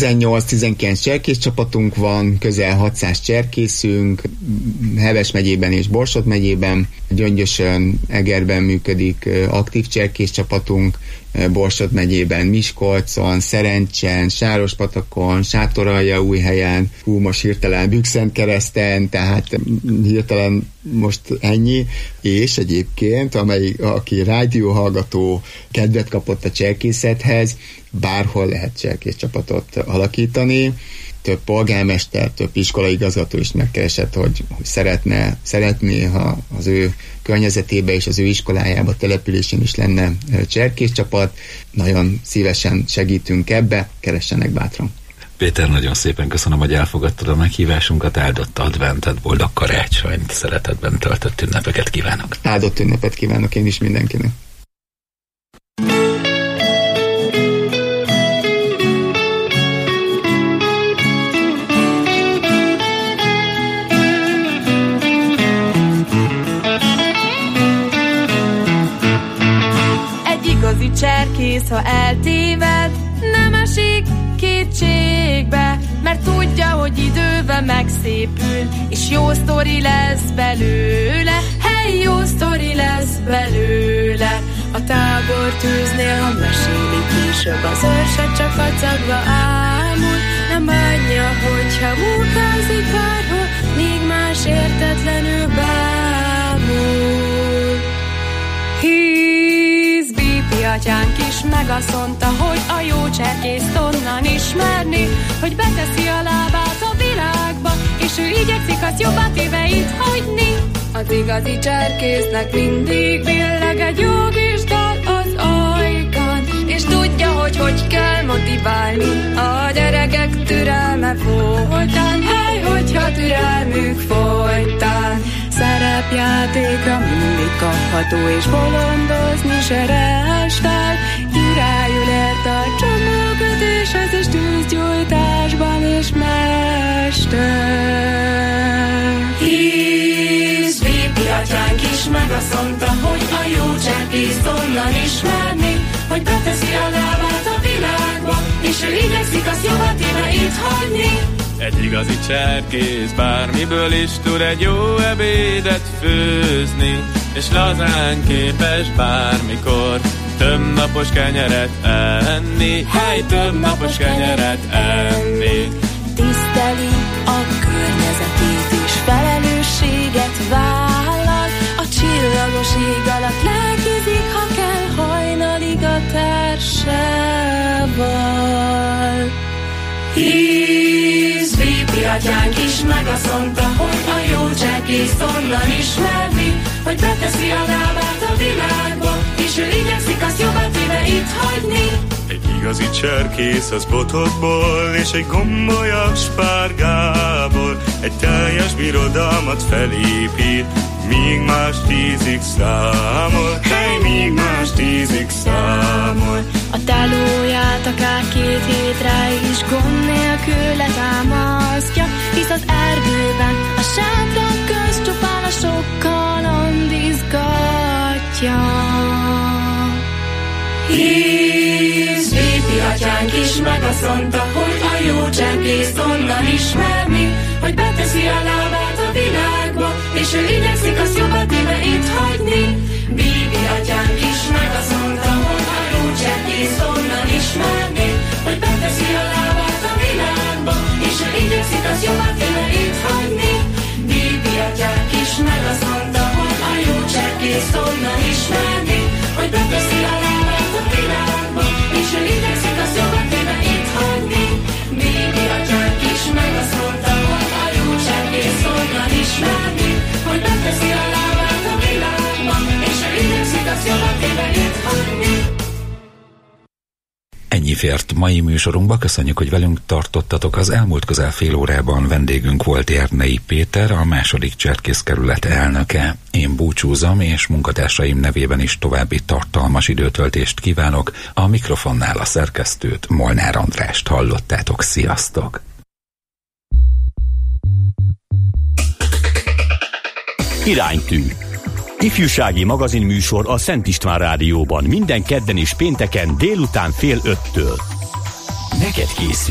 18-19 cserkész csapatunk van, közel 600 cserkészünk, Heves megyében és Borsod megyében, Gyöngyösön, Egerben működik aktív cserkész csapatunk, Borsod megyében, Miskolcon, Szerencsen, Sárospatakon, Sátoraljaújhelyen, most hirtelen Bükszentkereszten, tehát hirtelen most ennyi, és egyébként, aki rádióhallgató kedvet kapott a cserkészethez, bárhol lehet cserkész csapatot alakítani. Több polgármester, több iskolaigazgató is megkeresett, hogy szeretné, ha az ő környezetébe és az ő iskolájába, településén is lenne cserkész csapat. Nagyon szívesen segítünk ebbe, keressenek bátran. Péter, nagyon szépen köszönöm, hogy elfogadtad a meghívásunkat, áldott adventet, boldog karácsonyt, szeretetben töltött ünnepeket kívánok. Áldott ünnepet kívánok én is mindenkinek. Igazi cserkész, ha eltéved, nem esik kétségbe, mert tudja, hogy idővel megszépül, és jó sztori lesz belőle, hey, jó sztori lesz belőle. A tábortűznél, ha meséli később, az őrse csak kacagva ámul, nem bánja, hogyha munkázik bárhol, míg más értetlenül bámul. Atyánk is meg azt mondta, hogy a jó cserkészt onnan ismerni, hogy beteszi a lábát a világba, és ő igyekszik azt jobban téve itt hagyni. Az igazi cserkésznek mindig billeg egy jó kis dal az ajkán, és tudja, hogy kell motiválni a gyerekek türelme folytán. Hey, hogyha türelmük folytán, szerepjátékra mindig kapható, és bolondozni se restál. Királyul ért a csomókötéshez, és tűzgyújtásban is mester. Hisz, Bépi atyánk is meg azt mondta, hogy a jó cserkészt onnan ismerni, hogy beteszi a lábát a világba, és ő igyekszik azt jobbatéve itt hagyni. Egy igazi cserkész bármiből is tud egy jó ebédet főzni, és lazán képes bármikor több napos kenyeret enni, hey, több napos kenyeret enni. Tiszteli a környezetét és felelősséget vállal, a csillagos ég alatt lelkizik, ha kell hajnalig a társával. Hisz, Bépi atyánk is meg azt mondta, hogy a jó cserkészt onnan ismerni, hogy beteszi a lábát a világba, és ő igyekszik azt jobbatéve itt hagyni. Egy igazi cserkész az botokból és egy gombolyabb spárgából egy teljes birodalmat felépít, míg más 10-ig számol, hey, míg más 10-ig számol. A tálóját akár 2 hétre is gond nélkül letámasztja, hisz az erdőben a sátrak közt csupán a sok kaland izgatja. Hisz, Bépi atyánk is meg azt mondta, hogy a jó cserkészt onnan ismerni, hogy beteszi a lábát a világba, és ő igyekszik azt jobbatéve itt hagyni. Bépi atyánk is meg azt mondta, hogy a jó cserkészt onnan ismerni, hogy beteszi a lábát a világba, és ő igyekszik azt jobbatéve itt hagyni. Bépi atyánk is meg azt mondta, hogy a jó cserkészt onnan ismerni, hogy beteszi a lábát a világba, és ő igyekszik azt jobbatéve itt hagyni. Bépi atyánk is meg azt mondta, hogy a jó cserkészt onnan ismerni, hogy beteszi a lábát a világba, és ő igyekszik azt jobbatéve itt hagyni. Ennyi fért mai műsorunkba, köszönjük, hogy velünk tartottatok. Az elmúlt közel fél órában vendégünk volt Erdnei Péter, a 2. cserkészkerület elnöke. Én búcsúzom, és munkatársaim nevében is további tartalmas időtöltést kívánok. A mikrofonnál a szerkesztőt, Molnár Andrást hallottátok. Sziasztok! Iránytű. Ifjúsági magazinműsor a Szent István Rádióban minden kedden és pénteken délután 4:30-től. Neked készül.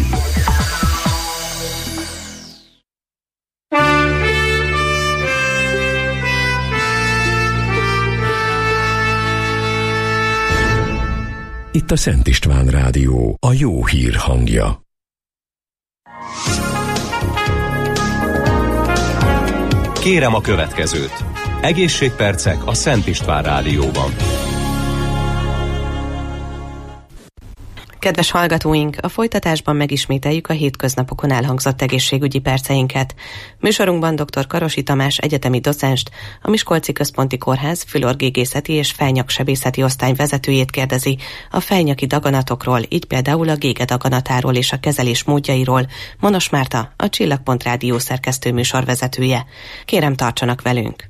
Itt a Szent István Rádió, a jó hír hangja. Kérem a következőt. Egészségpercek a Szent István Rádióban. Kedves hallgatóink, a folytatásban megismételjük a hétköznapokon elhangzott egészségügyi perceinket. Műsorunkban dr. Karosi Tamás egyetemi docenst, a Miskolci Központi Kórház fülorgégészeti és fejnyaksebészeti osztály vezetőjét kérdezi a fejnyaki daganatokról, így például a gége daganatáról és a kezelés módjairól. Monos Márta, a Csillagpont Rádió szerkesztő műsorvezetője. Kérem, tartsanak velünk!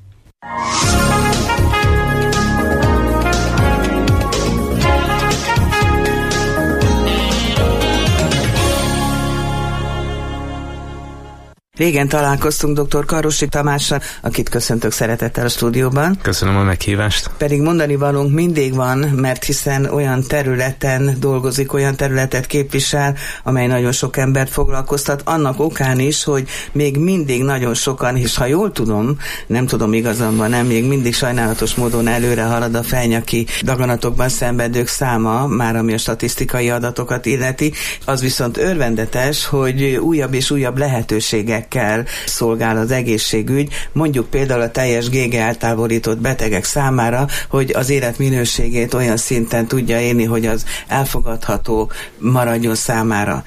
Régen találkoztunk dr. Karosi Tamással, akit köszöntök szeretettel a stúdióban. Köszönöm a meghívást. Pedig mondani valónk mindig van, mert hiszen olyan területen dolgozik, olyan területet képvisel, amely nagyon sok embert foglalkoztat, annak okán is, hogy még mindig nagyon sokan, és ha jól tudom, nem tudom igazam van, nem, még mindig sajnálatos módon előre halad a fejnyaki daganatokban szenvedők száma, már ami a statisztikai adatokat illeti. Az viszont örvendetes, hogy újabb és újabb lehetőségek szolgál az egészségügy, mondjuk például a teljes gége eltávolított betegek számára, hogy az életminőségét olyan szinten tudja élni, hogy az elfogadható maradjon számára.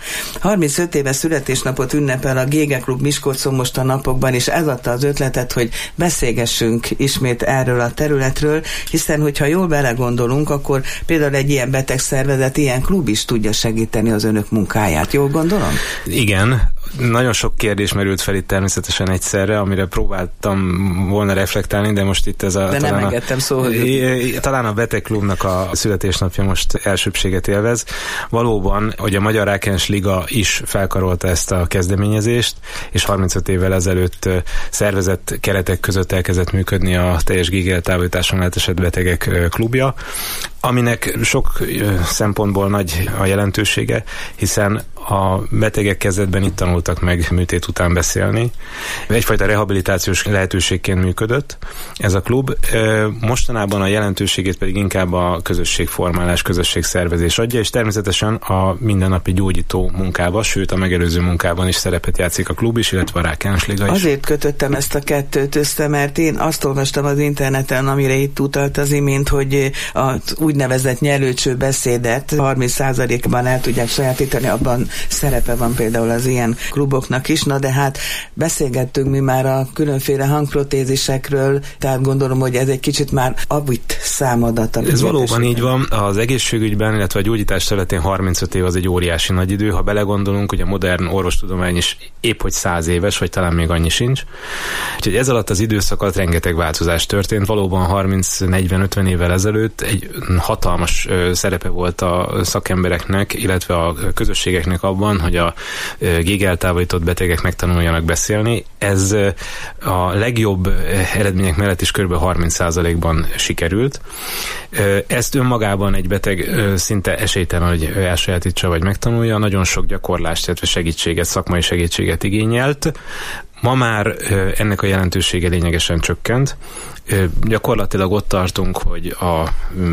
35 éve születésnapot ünnepel a Gége Klub Miskolcon most a napokban, és ez adta az ötletet, hogy beszélgessünk ismét erről a területről, hiszen hogyha jól belegondolunk, akkor például egy ilyen betegszervezet, ilyen klub is tudja segíteni az önök munkáját. Jól gondolom? Igen. Nagyon sok kérdés merült fel itt természetesen egyszerre, amire próbáltam volna reflektálni, de most itt ez a... De nem engedtem szó, hogy... Talán a betegklubnak a születésnapja most elsőbséget élvez. Valóban, hogy a Magyar Rákelens Liga is felkarolta ezt a kezdeményezést, és 35 évvel ezelőtt szervezett keretek között elkezdett működni a teljes gége eltávolításon átesett betegek klubja, aminek sok szempontból nagy a jelentősége, hiszen a betegek kezdetben itt tanultak meg műtét után beszélni. Egyfajta rehabilitációs lehetőségként működött ez a klub. Mostanában a jelentőségét pedig inkább a közösségformálás, közösségszervezés adja, és természetesen a mindennapi gyógyító munkában, sőt a megelőző munkában is szerepet játszik a klub is, illetve a Rákelens Liga is. Azért kötöttem ezt a kettőt össze, mert én azt olvastam az interneten, amire itt utalt az imént, hogy az úgynevezett nyelőcső beszédet 30%-ban el tudják sajátítani, abban szerepe van például az ilyen kluboknak is, na de hát beszélgettünk mi már a különféle hangprotézisekről, tehát gondolom, hogy ez egy kicsit már avitt számadat. Ez valóban így van. Az egészségügyben, illetve a gyógyítás területén 35 év az egy óriási nagy idő. Ha belegondolunk, hogy a modern orvostudomány is épp hogy 100 éves, vagy talán még annyi sincs. Úgyhogy ez alatt az időszak alatt rengeteg változás történt. Valóban 30-40-50 évvel ezelőtt egy hatalmas szerepe volt a szakembereknek, illetve a közösségeknek abban, hogy a gége eltávolított betegek megtanuljanak beszélni. Ez a legjobb eredmények mellett is kb. 30%-ban sikerült. Ezt önmagában egy beteg szinte esélytelen, hogy elsajátítsa vagy megtanulja. Nagyon sok gyakorlást, illetve segítséget, szakmai segítséget igényelt. Ma már ennek a jelentősége lényegesen csökkent. Gyakorlatilag ott tartunk, hogy a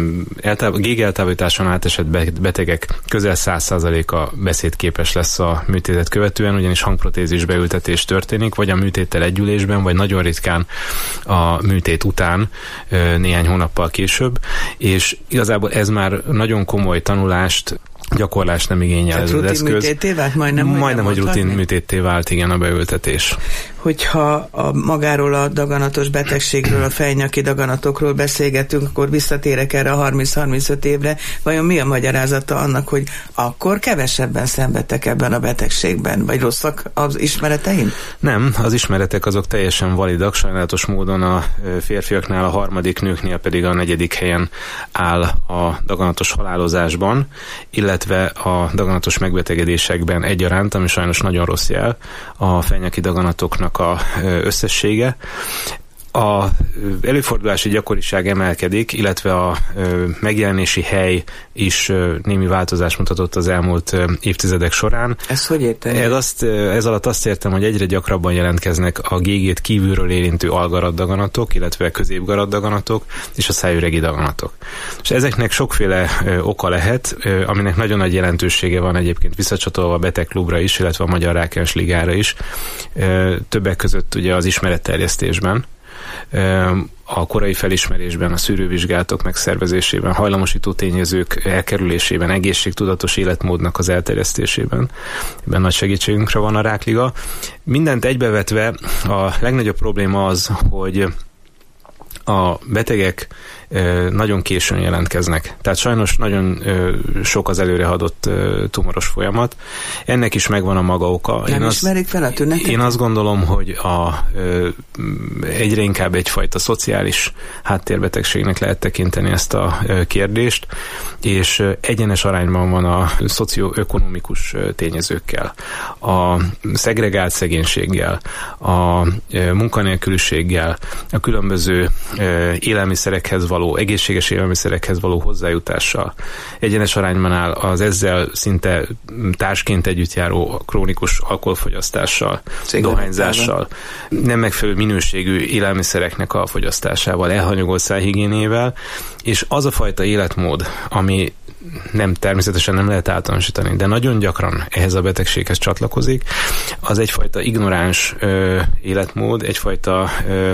gége eltávolításon átesett betegek közel 100%-a beszédképes lesz a műtétet követően, ugyanis hangprotézis beültetés történik, vagy a műtéttel együlésben, vagy nagyon ritkán a műtét után, néhány hónappal később, és igazából ez már nagyon komoly tanulást, gyakorlást nem igényel ez az eszköz. Műtétté vált? Majdnem, hogy rutin műtétté vált, igen, a beültetés. Hogyha magáról a daganatos betegségről, a fejnyaki daganatokról beszélgetünk, akkor visszatérek erre a 30-35 évre. Vajon mi a magyarázata annak, hogy akkor kevesebben szenvedtek ebben a betegségben? Vagy rosszak az ismereteim? Nem, az ismeretek azok teljesen validak. Sajnálatos módon a férfiaknál a harmadik, nőknél pedig a negyedik helyen áll a daganatos halálozásban, illetve a daganatos megbetegedésekben egyaránt, ami sajnos nagyon rossz jel, a fejnyaki daganatoknak a összessége. A előfordulási gyakoriság emelkedik, illetve a megjelenési hely is némi változást mutatott az elmúlt évtizedek során. Ez hogy értem? Ez alatt azt értem, hogy egyre gyakrabban jelentkeznek a gégét kívülről érintő algaraddaganatok, illetve középgaraddaganatok és a szájüregi daganatok. És ezeknek sokféle oka lehet, aminek nagyon nagy jelentősége van egyébként visszacsatolva a betegklubra is, illetve a Magyar Rákelens Ligára is. Többek között ugye az ismeretterjesztésben. a korai felismerésben, a szűrővizsgálatok megszervezésében, hajlamosító tényezők elkerülésében, egészségtudatos életmódnak az elterjesztésében. Ebben nagy segítségünkre van a Rákliga. Mindent egybevetve a legnagyobb probléma az, hogy a betegek nagyon későn jelentkeznek. Tehát sajnos nagyon sok az előrehaladott tumoros folyamat. Ennek is megvan a maga oka. Nem ismerik fel a tüneteket? Én azt gondolom, hogy egyre inkább egyfajta szociális háttérbetegségnek lehet tekinteni ezt a kérdést, és egyenes arányban van a szocioökonomikus tényezőkkel, a szegregált szegénységgel, a munkanélküliséggel, a különböző élelmiszerekhez való, egészséges élelmiszerekhez való hozzájutással. Egyenes arányban áll az ezzel szinte társként együtt járó krónikus alkoholfogyasztással, dohányzással, nem megfelelő minőségű élelmiszereknek a fogyasztásával, elhanyagolt szájhigiénével, és az a fajta életmód, ami természetesen nem lehet általánosítani, de nagyon gyakran ehhez a betegséghez csatlakozik, az egyfajta ignoráns életmód, egyfajta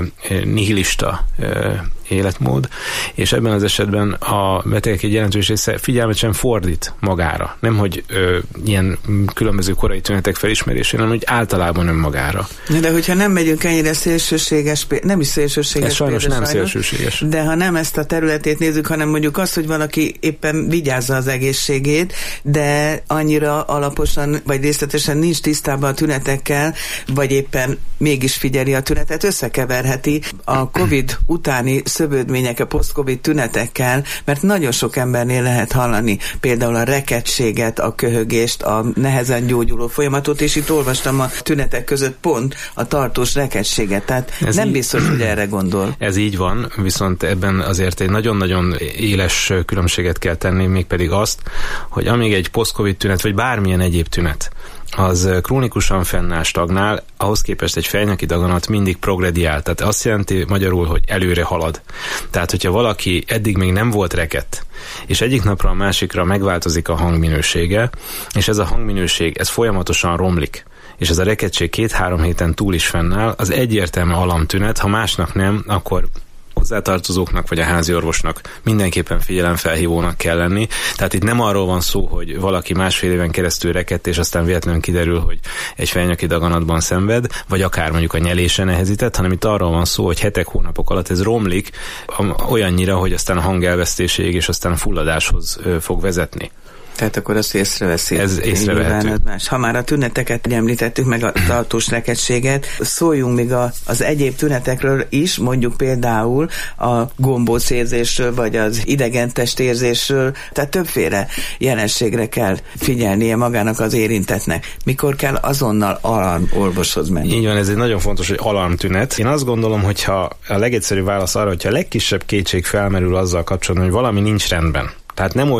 nihilista életmód, és ebben az esetben a betegek egy jelentős része figyelmet sem fordít magára. Nem, hogy ilyen különböző korai tünetek felismerésére, hanem hogy általában önmagára. De hogyha nem megyünk ennyire szélsőséges, nem is szélsőséges. Ez sajnos nem szélsőséges. De ha nem ezt a területét nézzük, hanem mondjuk azt, hogy valaki éppen vigyázza az egészségét, de annyira alaposan vagy részletesen nincs tisztában a tünetekkel, vagy éppen mégis figyeli a tünetet, összekeverheti a COVID utáni szövődmények, a post-covid tünetekkel, mert nagyon sok embernél lehet hallani például a rekedtséget, a köhögést, a nehezen gyógyuló folyamatot, és itt olvastam a tünetek között pont a tartós rekedtséget, tehát ez nem biztos, hogy erre gondol. Ez így van, viszont ebben azért egy nagyon-nagyon éles különbséget kell tenni, mégpedig azt, hogy amíg egy post-covid tünet, vagy bármilyen egyéb tünet, az krónikusan fennáll, stagnál, ahhoz képest egy fejnyaki daganat mindig progrediál. Tehát azt jelenti magyarul, hogy előre halad. Tehát, hogyha valaki eddig még nem volt rekedt, és egyik napra a másikra megváltozik a hangminősége, és ez a hangminőség, ez folyamatosan romlik, és ez a rekedtség 2-3 héten túl is fennáll, az egyértelmű alarmtünet, ha másnak nem, akkor hozzátartozóknak vagy a házi orvosnak mindenképpen figyelemfelhívónak kell lenni. Tehát itt nem arról van szó, hogy valaki másfél éven keresztül rekedt, és aztán véletlenül kiderül, hogy egy fejnyaki daganatban szenved, vagy akár mondjuk a nyelése nehezített, hanem itt arról van szó, hogy hetek, hónapok alatt ez romlik olyannyira, hogy aztán a hangelvesztéséig és aztán a fulladáshoz fog vezetni. Tehát akkor azt észreveszi. Ez észrevehető. Ha már a tüneteket említettük, meg a tartós rekedtséget, szóljunk még az egyéb tünetekről is, mondjuk például a gombócérzésről, vagy az idegen testérzésről, tehát többféle jelenségre kell figyelnie magának az érintettnek. Mikor kell azonnal alarmorvoshoz menni? Így van, ez egy nagyon fontos, hogy alarmtünet. Én azt gondolom, hogyha a legegyszerűbb válasz arra, hogyha a legkisebb kétség felmerül azzal kapcsolatban, hogy valami nincs rendben, tehát nem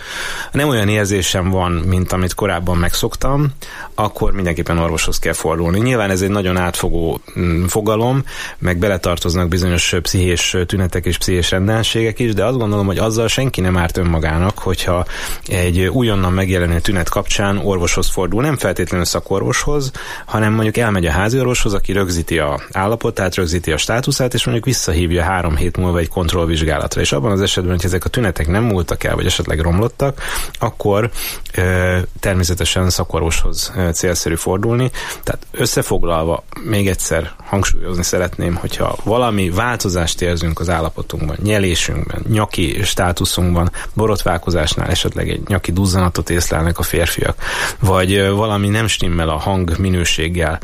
olyan érzésem van, mint amit korábban megszoktam, akkor mindenképpen orvoshoz kell fordulni. Nyilván ez egy nagyon átfogó fogalom, meg beletartoznak bizonyos pszichés tünetek és pszichés rendellenségek is, de azt gondolom, hogy azzal senki nem árt önmagának, hogyha egy újonnan megjelenő tünet kapcsán orvoshoz fordul. Nem feltétlenül szakorvoshoz, hanem mondjuk elmegy a háziorvoshoz, aki rögzíti a állapotát, rögzíti a státuszát, és mondjuk visszahívja 3 hét múlva egy kontrollvizsgálatra. És abban az esetben, hogy ezek a tünetek nem múltak el, vagy esetleg romlottak, akkor természetesen szakorvoshoz célszerű fordulni. Tehát összefoglalva még egyszer hangsúlyozni szeretném, hogyha valami változást érzünk az állapotunkban, nyelésünkben, nyaki státuszunkban, borotválkozásnál esetleg egy nyaki duzzanatot észlelnek a férfiak, vagy valami nem stimmel a hang minőséggel,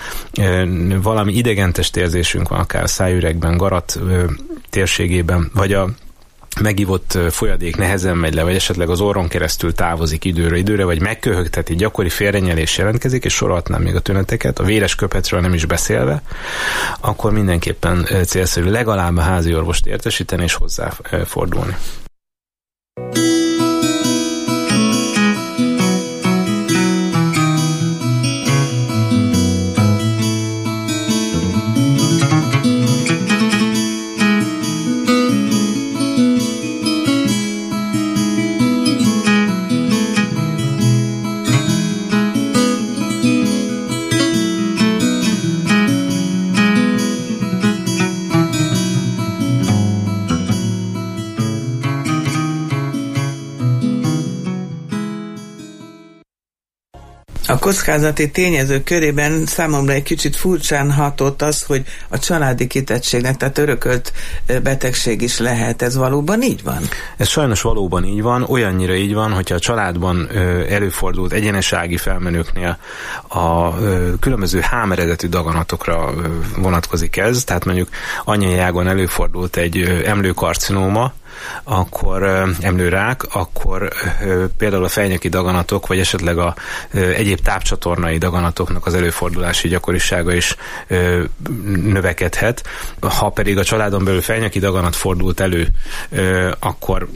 valami idegentes érzésünk van akár a szájüregben, garat térségében, vagy a megivott folyadék nehezen megy le, vagy esetleg az orron keresztül távozik időről időre, vagy megköhögteti, gyakori félrenyelés jelentkezik, és sorolhatnám még a tüneteket, a véres köpetről nem is beszélve, akkor mindenképpen célszerű legalább a házi orvost értesíteni és hozzáfordulni. A kockázati tényezők körében számomra egy kicsit furcsán hatott az, hogy a családi kitettségnek, tehát örökölt betegség is lehet. Ez valóban így van? Ez sajnos valóban így van, olyannyira így van, hogyha a családban előfordult egyenesági felmenőknél a különböző hámeredetű daganatokra vonatkozik ez, tehát mondjuk anyai ágon előfordult egy emlőkarcinóma, akkor emlőrák, akkor például a fejnyaki daganatok, vagy esetleg a egyéb tápcsatornai daganatoknak az előfordulási gyakorisága is növekedhet. Ha pedig a családon belül fejnyaki daganat fordult elő, akkor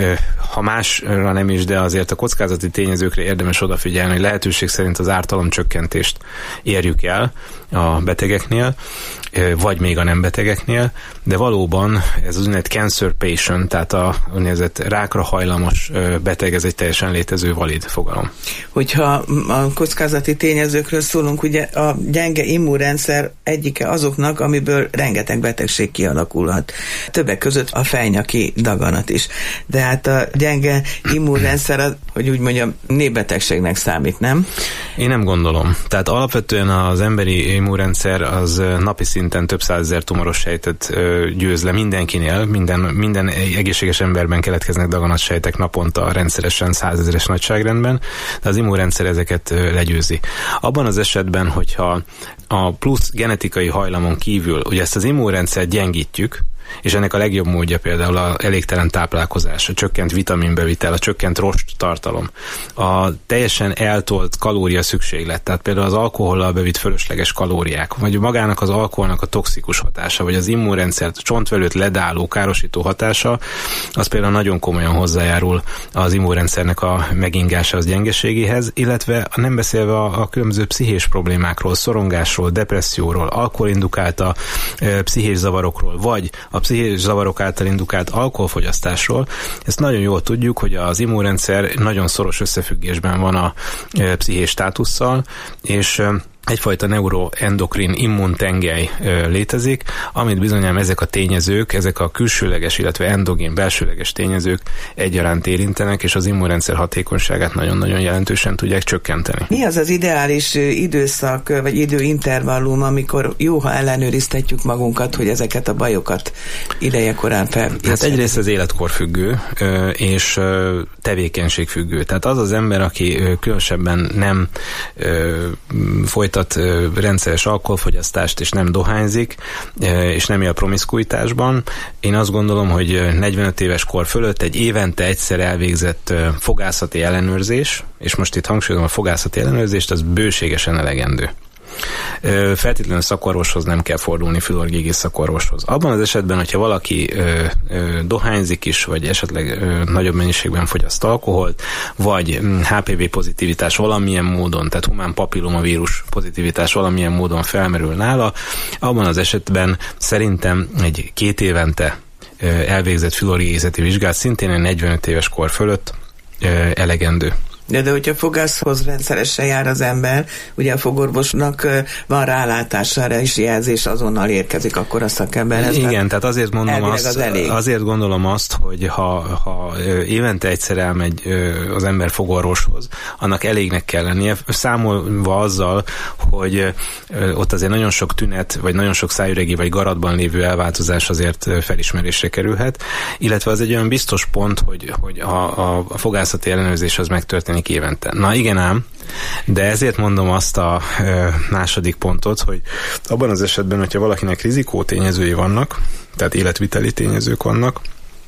ha másra nem is, de azért a kockázati tényezőkre érdemes odafigyelni, hogy lehetőség szerint az ártalomcsökkentést érjük el a betegeknél, vagy még a nem betegeknél, de valóban ez az úgynevezett cancer patient, tehát a úgynevezett rákra hajlamos beteg, ez egy teljesen létező valid fogalom. Hogyha a kockázati tényezőkről szólunk, ugye a gyenge immunrendszer egyike azoknak, amiből rengeteg betegség kialakulhat. Többek között a fejnyaki daganat is. De hát a gyenge immunrendszer, hogy úgy mondjam, népbetegségnek számít, nem? Én nem gondolom. Tehát alapvetően az emberi immunrendszer az napi szinten több százezer tumoros sejtet győz le mindenkinél, minden egészséges emberben keletkeznek daganatsejtek naponta rendszeresen 100 000-es nagyságrendben, de az immunrendszer ezeket legyőzi. Abban az esetben, hogyha a plusz genetikai hajlamon kívül, ugye ezt az immunrendszert gyengítjük, és ennek a legjobb módja például a elégtelen táplálkozás, a csökkent vitaminbevitel, a csökkent rost tartalom, a teljesen eltolt kalória szükséglet, tehát például az alkohollal bevitt fölösleges kalóriák, vagy magának az alkoholnak a toxikus hatása, vagy az immunrendszert, a csontvelőt ledáló, károsító hatása, az például nagyon komolyan hozzájárul az immunrendszernek a megingásához, gyengeségéhez, illetve nem beszélve a különböző pszichés problémákról, szorongásról, depresszióról, alkoholindukálta pszichés zavarokról, vagy a pszichés zavarok által indukált alkoholfogyasztásról. Ezt nagyon jól tudjuk, hogy az immunrendszer nagyon szoros összefüggésben van a pszichés státusszal, és egyfajta neuroendokrin immuntengely létezik, amit bizonyám ezek a tényezők, ezek a külsőleges, illetve endogén, belsőleges tényezők egyaránt érintenek, és az immunrendszer hatékonyságát nagyon-nagyon jelentősen tudják csökkenteni. Mi az az ideális időszak, vagy időintervallum, amikor jó, ha ellenőriztetjük magunkat, hogy ezeket a bajokat idejekorán fel? Hát egyrészt az életkor függő, és tevékenység függő. Tehát az az ember, aki különösebben nem folytat rendszeres alkoholfogyasztást, és nem dohányzik, és nem él promiszkuitásban. Én azt gondolom, hogy 45 éves kor fölött egy évente egyszer elvégzett fogászati ellenőrzés, és most itt hangsúlyozom a fogászati ellenőrzést, az bőségesen elegendő. Feltétlenül szakorvoshoz nem kell fordulni, fülorgégész szakorvoshoz. Abban az esetben, hogyha valaki dohányzik is, vagy esetleg nagyobb mennyiségben fogyaszt alkoholt, vagy HPV pozitivitás valamilyen módon, tehát humán papillomavírus pozitivitás valamilyen módon felmerül nála, abban az esetben szerintem egy 2 évente elvégzett fülorgégészeti vizsgát szintén egy 45 éves kor fölött elegendő. De hogyha fogászhoz rendszeresen jár az ember, ugye a fogorvosnak van rálátására is jelzés, azonnal érkezik akkor a szakemberhez. Igen, tehát azért gondolom azt, hogy ha évente egyszer elmegy az ember fogorvoshoz, annak elégnek kell lennie, számolva azzal, hogy ott azért nagyon sok tünet, vagy nagyon sok szájüregi vagy garatban lévő elváltozás azért felismerésre kerülhet, illetve az egy olyan biztos pont, hogy a fogászati ellenőrzés az megtörténik évente. Na igen ám, de ezért mondom azt a második pontot, hogy abban az esetben, hogyha valakinek rizikótényezői vannak, tehát életviteli tényezők vannak,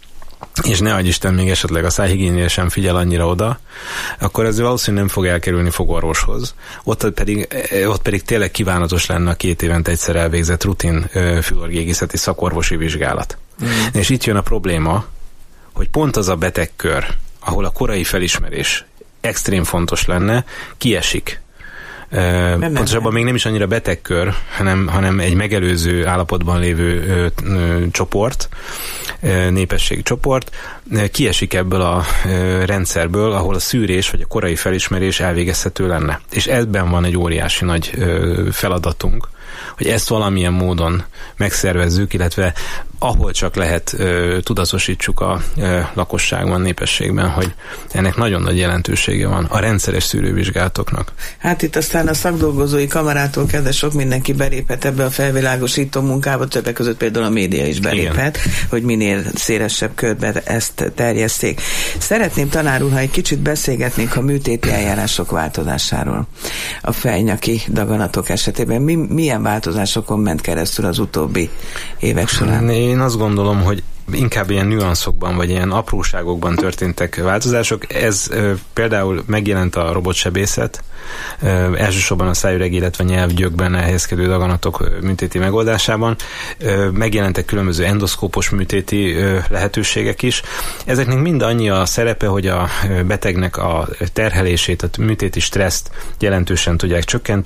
és ne adj Isten még esetleg a szájhigiénére sem figyel annyira oda, akkor ez valószínűleg nem fog elkerülni fogorvoshoz. Ott pedig tényleg kívánatos lenne a 2 évente egyszer elvégzett rutin fülorgégészeti szakorvosi vizsgálat. És itt jön a probléma, hogy pont az a betegkör, ahol a korai felismerés extrém fontos lenne, kiesik. Pontosabban még nem is annyira betegkör, hanem egy megelőző állapotban lévő csoport, népességcsoport kiesik ebből a rendszerből, ahol a szűrés vagy a korai felismerés elvégezhető lenne. És ebben van egy óriási nagy feladatunk, hogy ezt valamilyen módon megszervezzük, illetve ahol csak lehet tudatosítsuk a lakosságban, népességben, hogy ennek nagyon nagy jelentősége van a rendszeres szűrővizsgálatoknak. Hát itt aztán a szakdolgozói kamarától kezdve sok mindenki beléphet ebbe a felvilágosító munkába, többek között például a média is beléphet, hogy minél szélesebb körben ezt terjesszék. Szeretném, tanár úr, ha egy kicsit beszélgetnénk a műtéti eljárások változásáról. A fejnyaki daganatok esetében milyen változásokon ment keresztül az utóbbi évek során? Én azt gondolom, hogy inkább ilyen nüanszokban, vagy ilyen apróságokban történtek változások. Ez például megjelent a robotsebészet, elsősorban a szájüreg, illetve nyelvgyökben elhelyezkedő daganatok műtéti megoldásában. Megjelentek különböző endoszkópos műtéti lehetőségek is. Ezeknek mind annyi a szerepe, hogy a betegnek a terhelését, a műtéti stresszt jelentősen tudják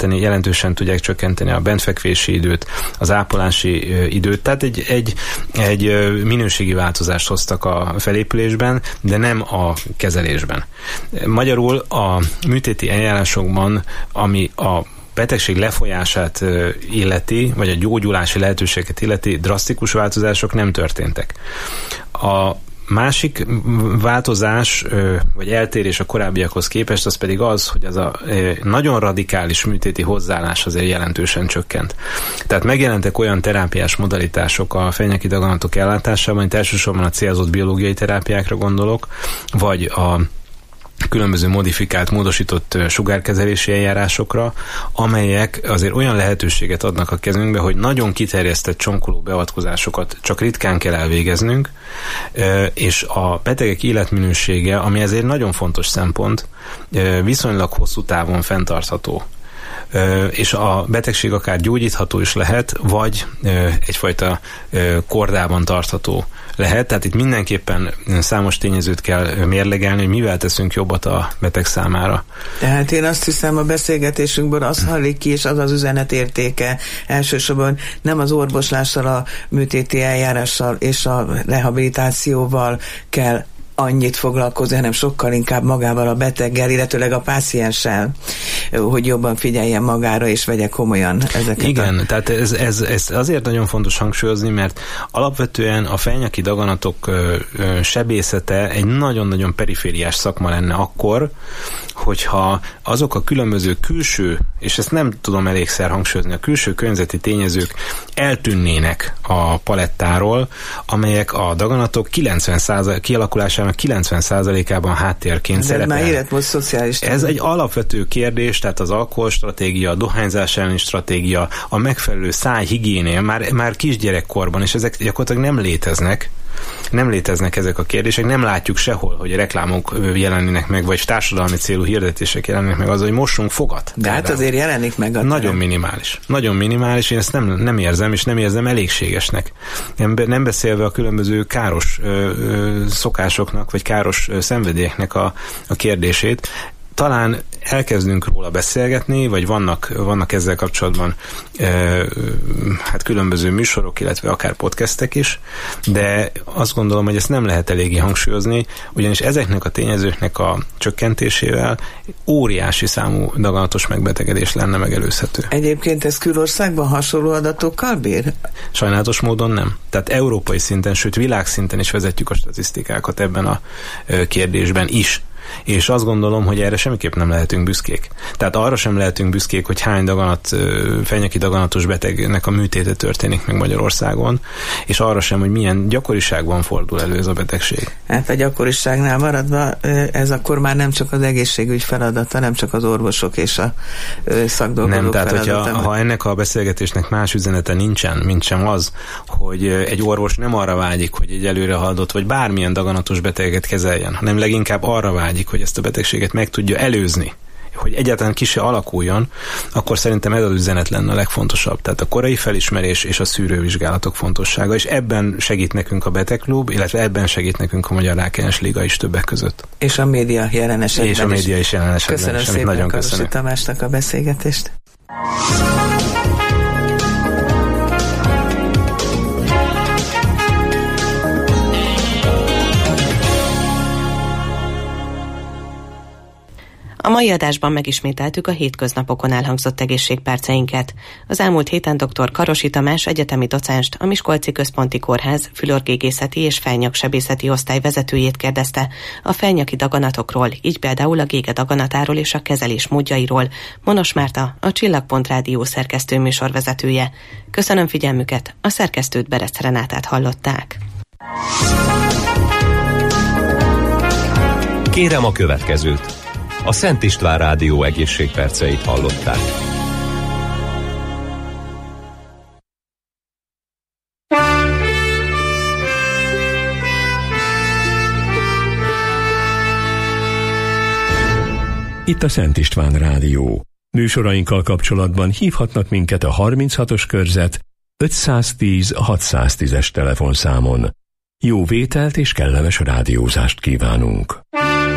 csökkenteni a bentfekvési időt, az ápolási időt. Tehát egy minőségi változást hoztak a felépülésben, de nem a kezelésben. Magyarul a műtéti eljárásokban, ami a betegség lefolyását illeti, vagy a gyógyulási lehetőséget illeti, drasztikus változások nem történtek. A másik változás, vagy eltérés a korábbiakhoz képest, az pedig az, hogy az a nagyon radikális műtéti hozzáállás azért jelentősen csökkent. Tehát megjelentek olyan terápiás modalitások a fejnyaki daganatok ellátásában, itt elsősorban a célzott biológiai terápiákra gondolok, vagy a különböző modifikált, módosított sugárkezelési eljárásokra, amelyek azért olyan lehetőséget adnak a kezünkbe, hogy nagyon kiterjesztett csonkoló beavatkozásokat csak ritkán kell elvégeznünk, és a betegek életminősége, ami ezért nagyon fontos szempont, viszonylag hosszú távon fenntartható. És a betegség akár gyógyítható is lehet, vagy egyfajta kordában tartható lehet. Tehát itt mindenképpen számos tényezőt kell mérlegelni, hogy mivel teszünk jobbat a beteg számára. Tehát én azt hiszem, a beszélgetésünkből az hallik ki, és az az üzenet értéke elsősorban nem az orvoslással, a műtéti eljárással és a rehabilitációval kell annyit foglalkozni, hanem sokkal inkább magával a beteggel, illetőleg a pácienssel, hogy jobban figyeljen magára és vegye komolyan ezeket. Igen, tehát ez azért nagyon fontos hangsúlyozni, mert alapvetően a fejnyaki daganatok sebészete egy nagyon-nagyon perifériás szakma lenne akkor, hogyha azok a különböző külső, és ezt nem tudom elégszer hangsúlyozni, a külső környezeti tényezők eltűnnének a palettáról, amelyek a daganatok kialakulásának 90%-ában háttérként szerepelnek. Ez már életmód szociális. Ez egy alapvető kérdés, tehát az alkoholstratégia, a dohányzás elleni stratégia, a megfelelő szájhigiénia már kisgyerekkorban, és ezek gyakorlatilag nem léteznek. Nem léteznek ezek a kérdések, nem látjuk sehol, hogy reklámok jelennének meg, vagy társadalmi célú hirdetések jelennek meg az, hogy mossunk fogat. De hát azért jelenik meg a Nagyon minimális. Nagyon minimális, én ezt nem érzem, és nem érzem elégségesnek. Nem beszélve a különböző káros szokásoknak, vagy káros szenvedélyeknek a kérdését. Talán elkezdünk róla beszélgetni, vagy vannak ezzel kapcsolatban hát különböző műsorok, illetve akár podcastek is, de azt gondolom, hogy ezt nem lehet eléggé hangsúlyozni, ugyanis ezeknek a tényezőknek a csökkentésével óriási számú daganatos megbetegedés lenne megelőzhető. Egyébként ez külországban hasonló adatokkal bír? Sajnálatos módon nem. Tehát európai szinten, sőt világszinten is vezetjük a statisztikákat ebben a kérdésben is. És azt gondolom, hogy erre semmiképp nem lehetünk büszkék. Tehát arra sem lehetünk büszkék, hogy hány fejnyaki daganatos betegnek a műtéte történik meg Magyarországon, és arra sem, hogy milyen gyakoriságban fordul elő ez a betegség. Hát a gyakoriságnál maradva, ez akkor már nem csak az egészségügy feladata, nem csak az orvosok és a szakdolgozók feladata. Nem, tehát ha ennek a beszélgetésnek más üzenete nincsen, mint sem az, hogy egy orvos nem arra vágyik, hogy egy előrehaladott vagy bármilyen daganatos beteget kezeljen, hanem leginkább arra vágyik, hogy ezt a betegséget meg tudja előzni, hogy egyáltalán ki se alakuljon, akkor szerintem ez az üzenet lenne a legfontosabb. Tehát a korai felismerés és a szűrővizsgálatok fontossága, és ebben segít nekünk a Betegklub, illetve ebben segít nekünk a Magyar Rákellenes Liga is többek között. És a média jelen esetben és a média is jelen esetben. Köszönöm szépen Karosi Tamásnak a beszélgetést. A mai adásban megismételtük a hétköznapokon elhangzott egészségperceinket. Az elmúlt héten dr. Karosi Tamás egyetemi docenst, a Miskolci Központi Kórház fülorgégészeti és fejnyaksebészeti osztály vezetőjét kérdezte a fejnyaki daganatokról, így például a gége daganatáról és a kezelés módjairól. Monos Márta, a Csillagpont Rádió szerkesztő műsorvezetője. Köszönöm figyelmüket, a szerkesztőt, Beresz Renátát hallották. Kérem a következőt. A Szent István Rádió egészségperceit hallották. Itt a Szent István Rádió. Műsorainkkal kapcsolatban hívhatnak minket a 36-os körzet 510 610-es telefonszámon. Jó vételt és kellemes rádiózást kívánunk!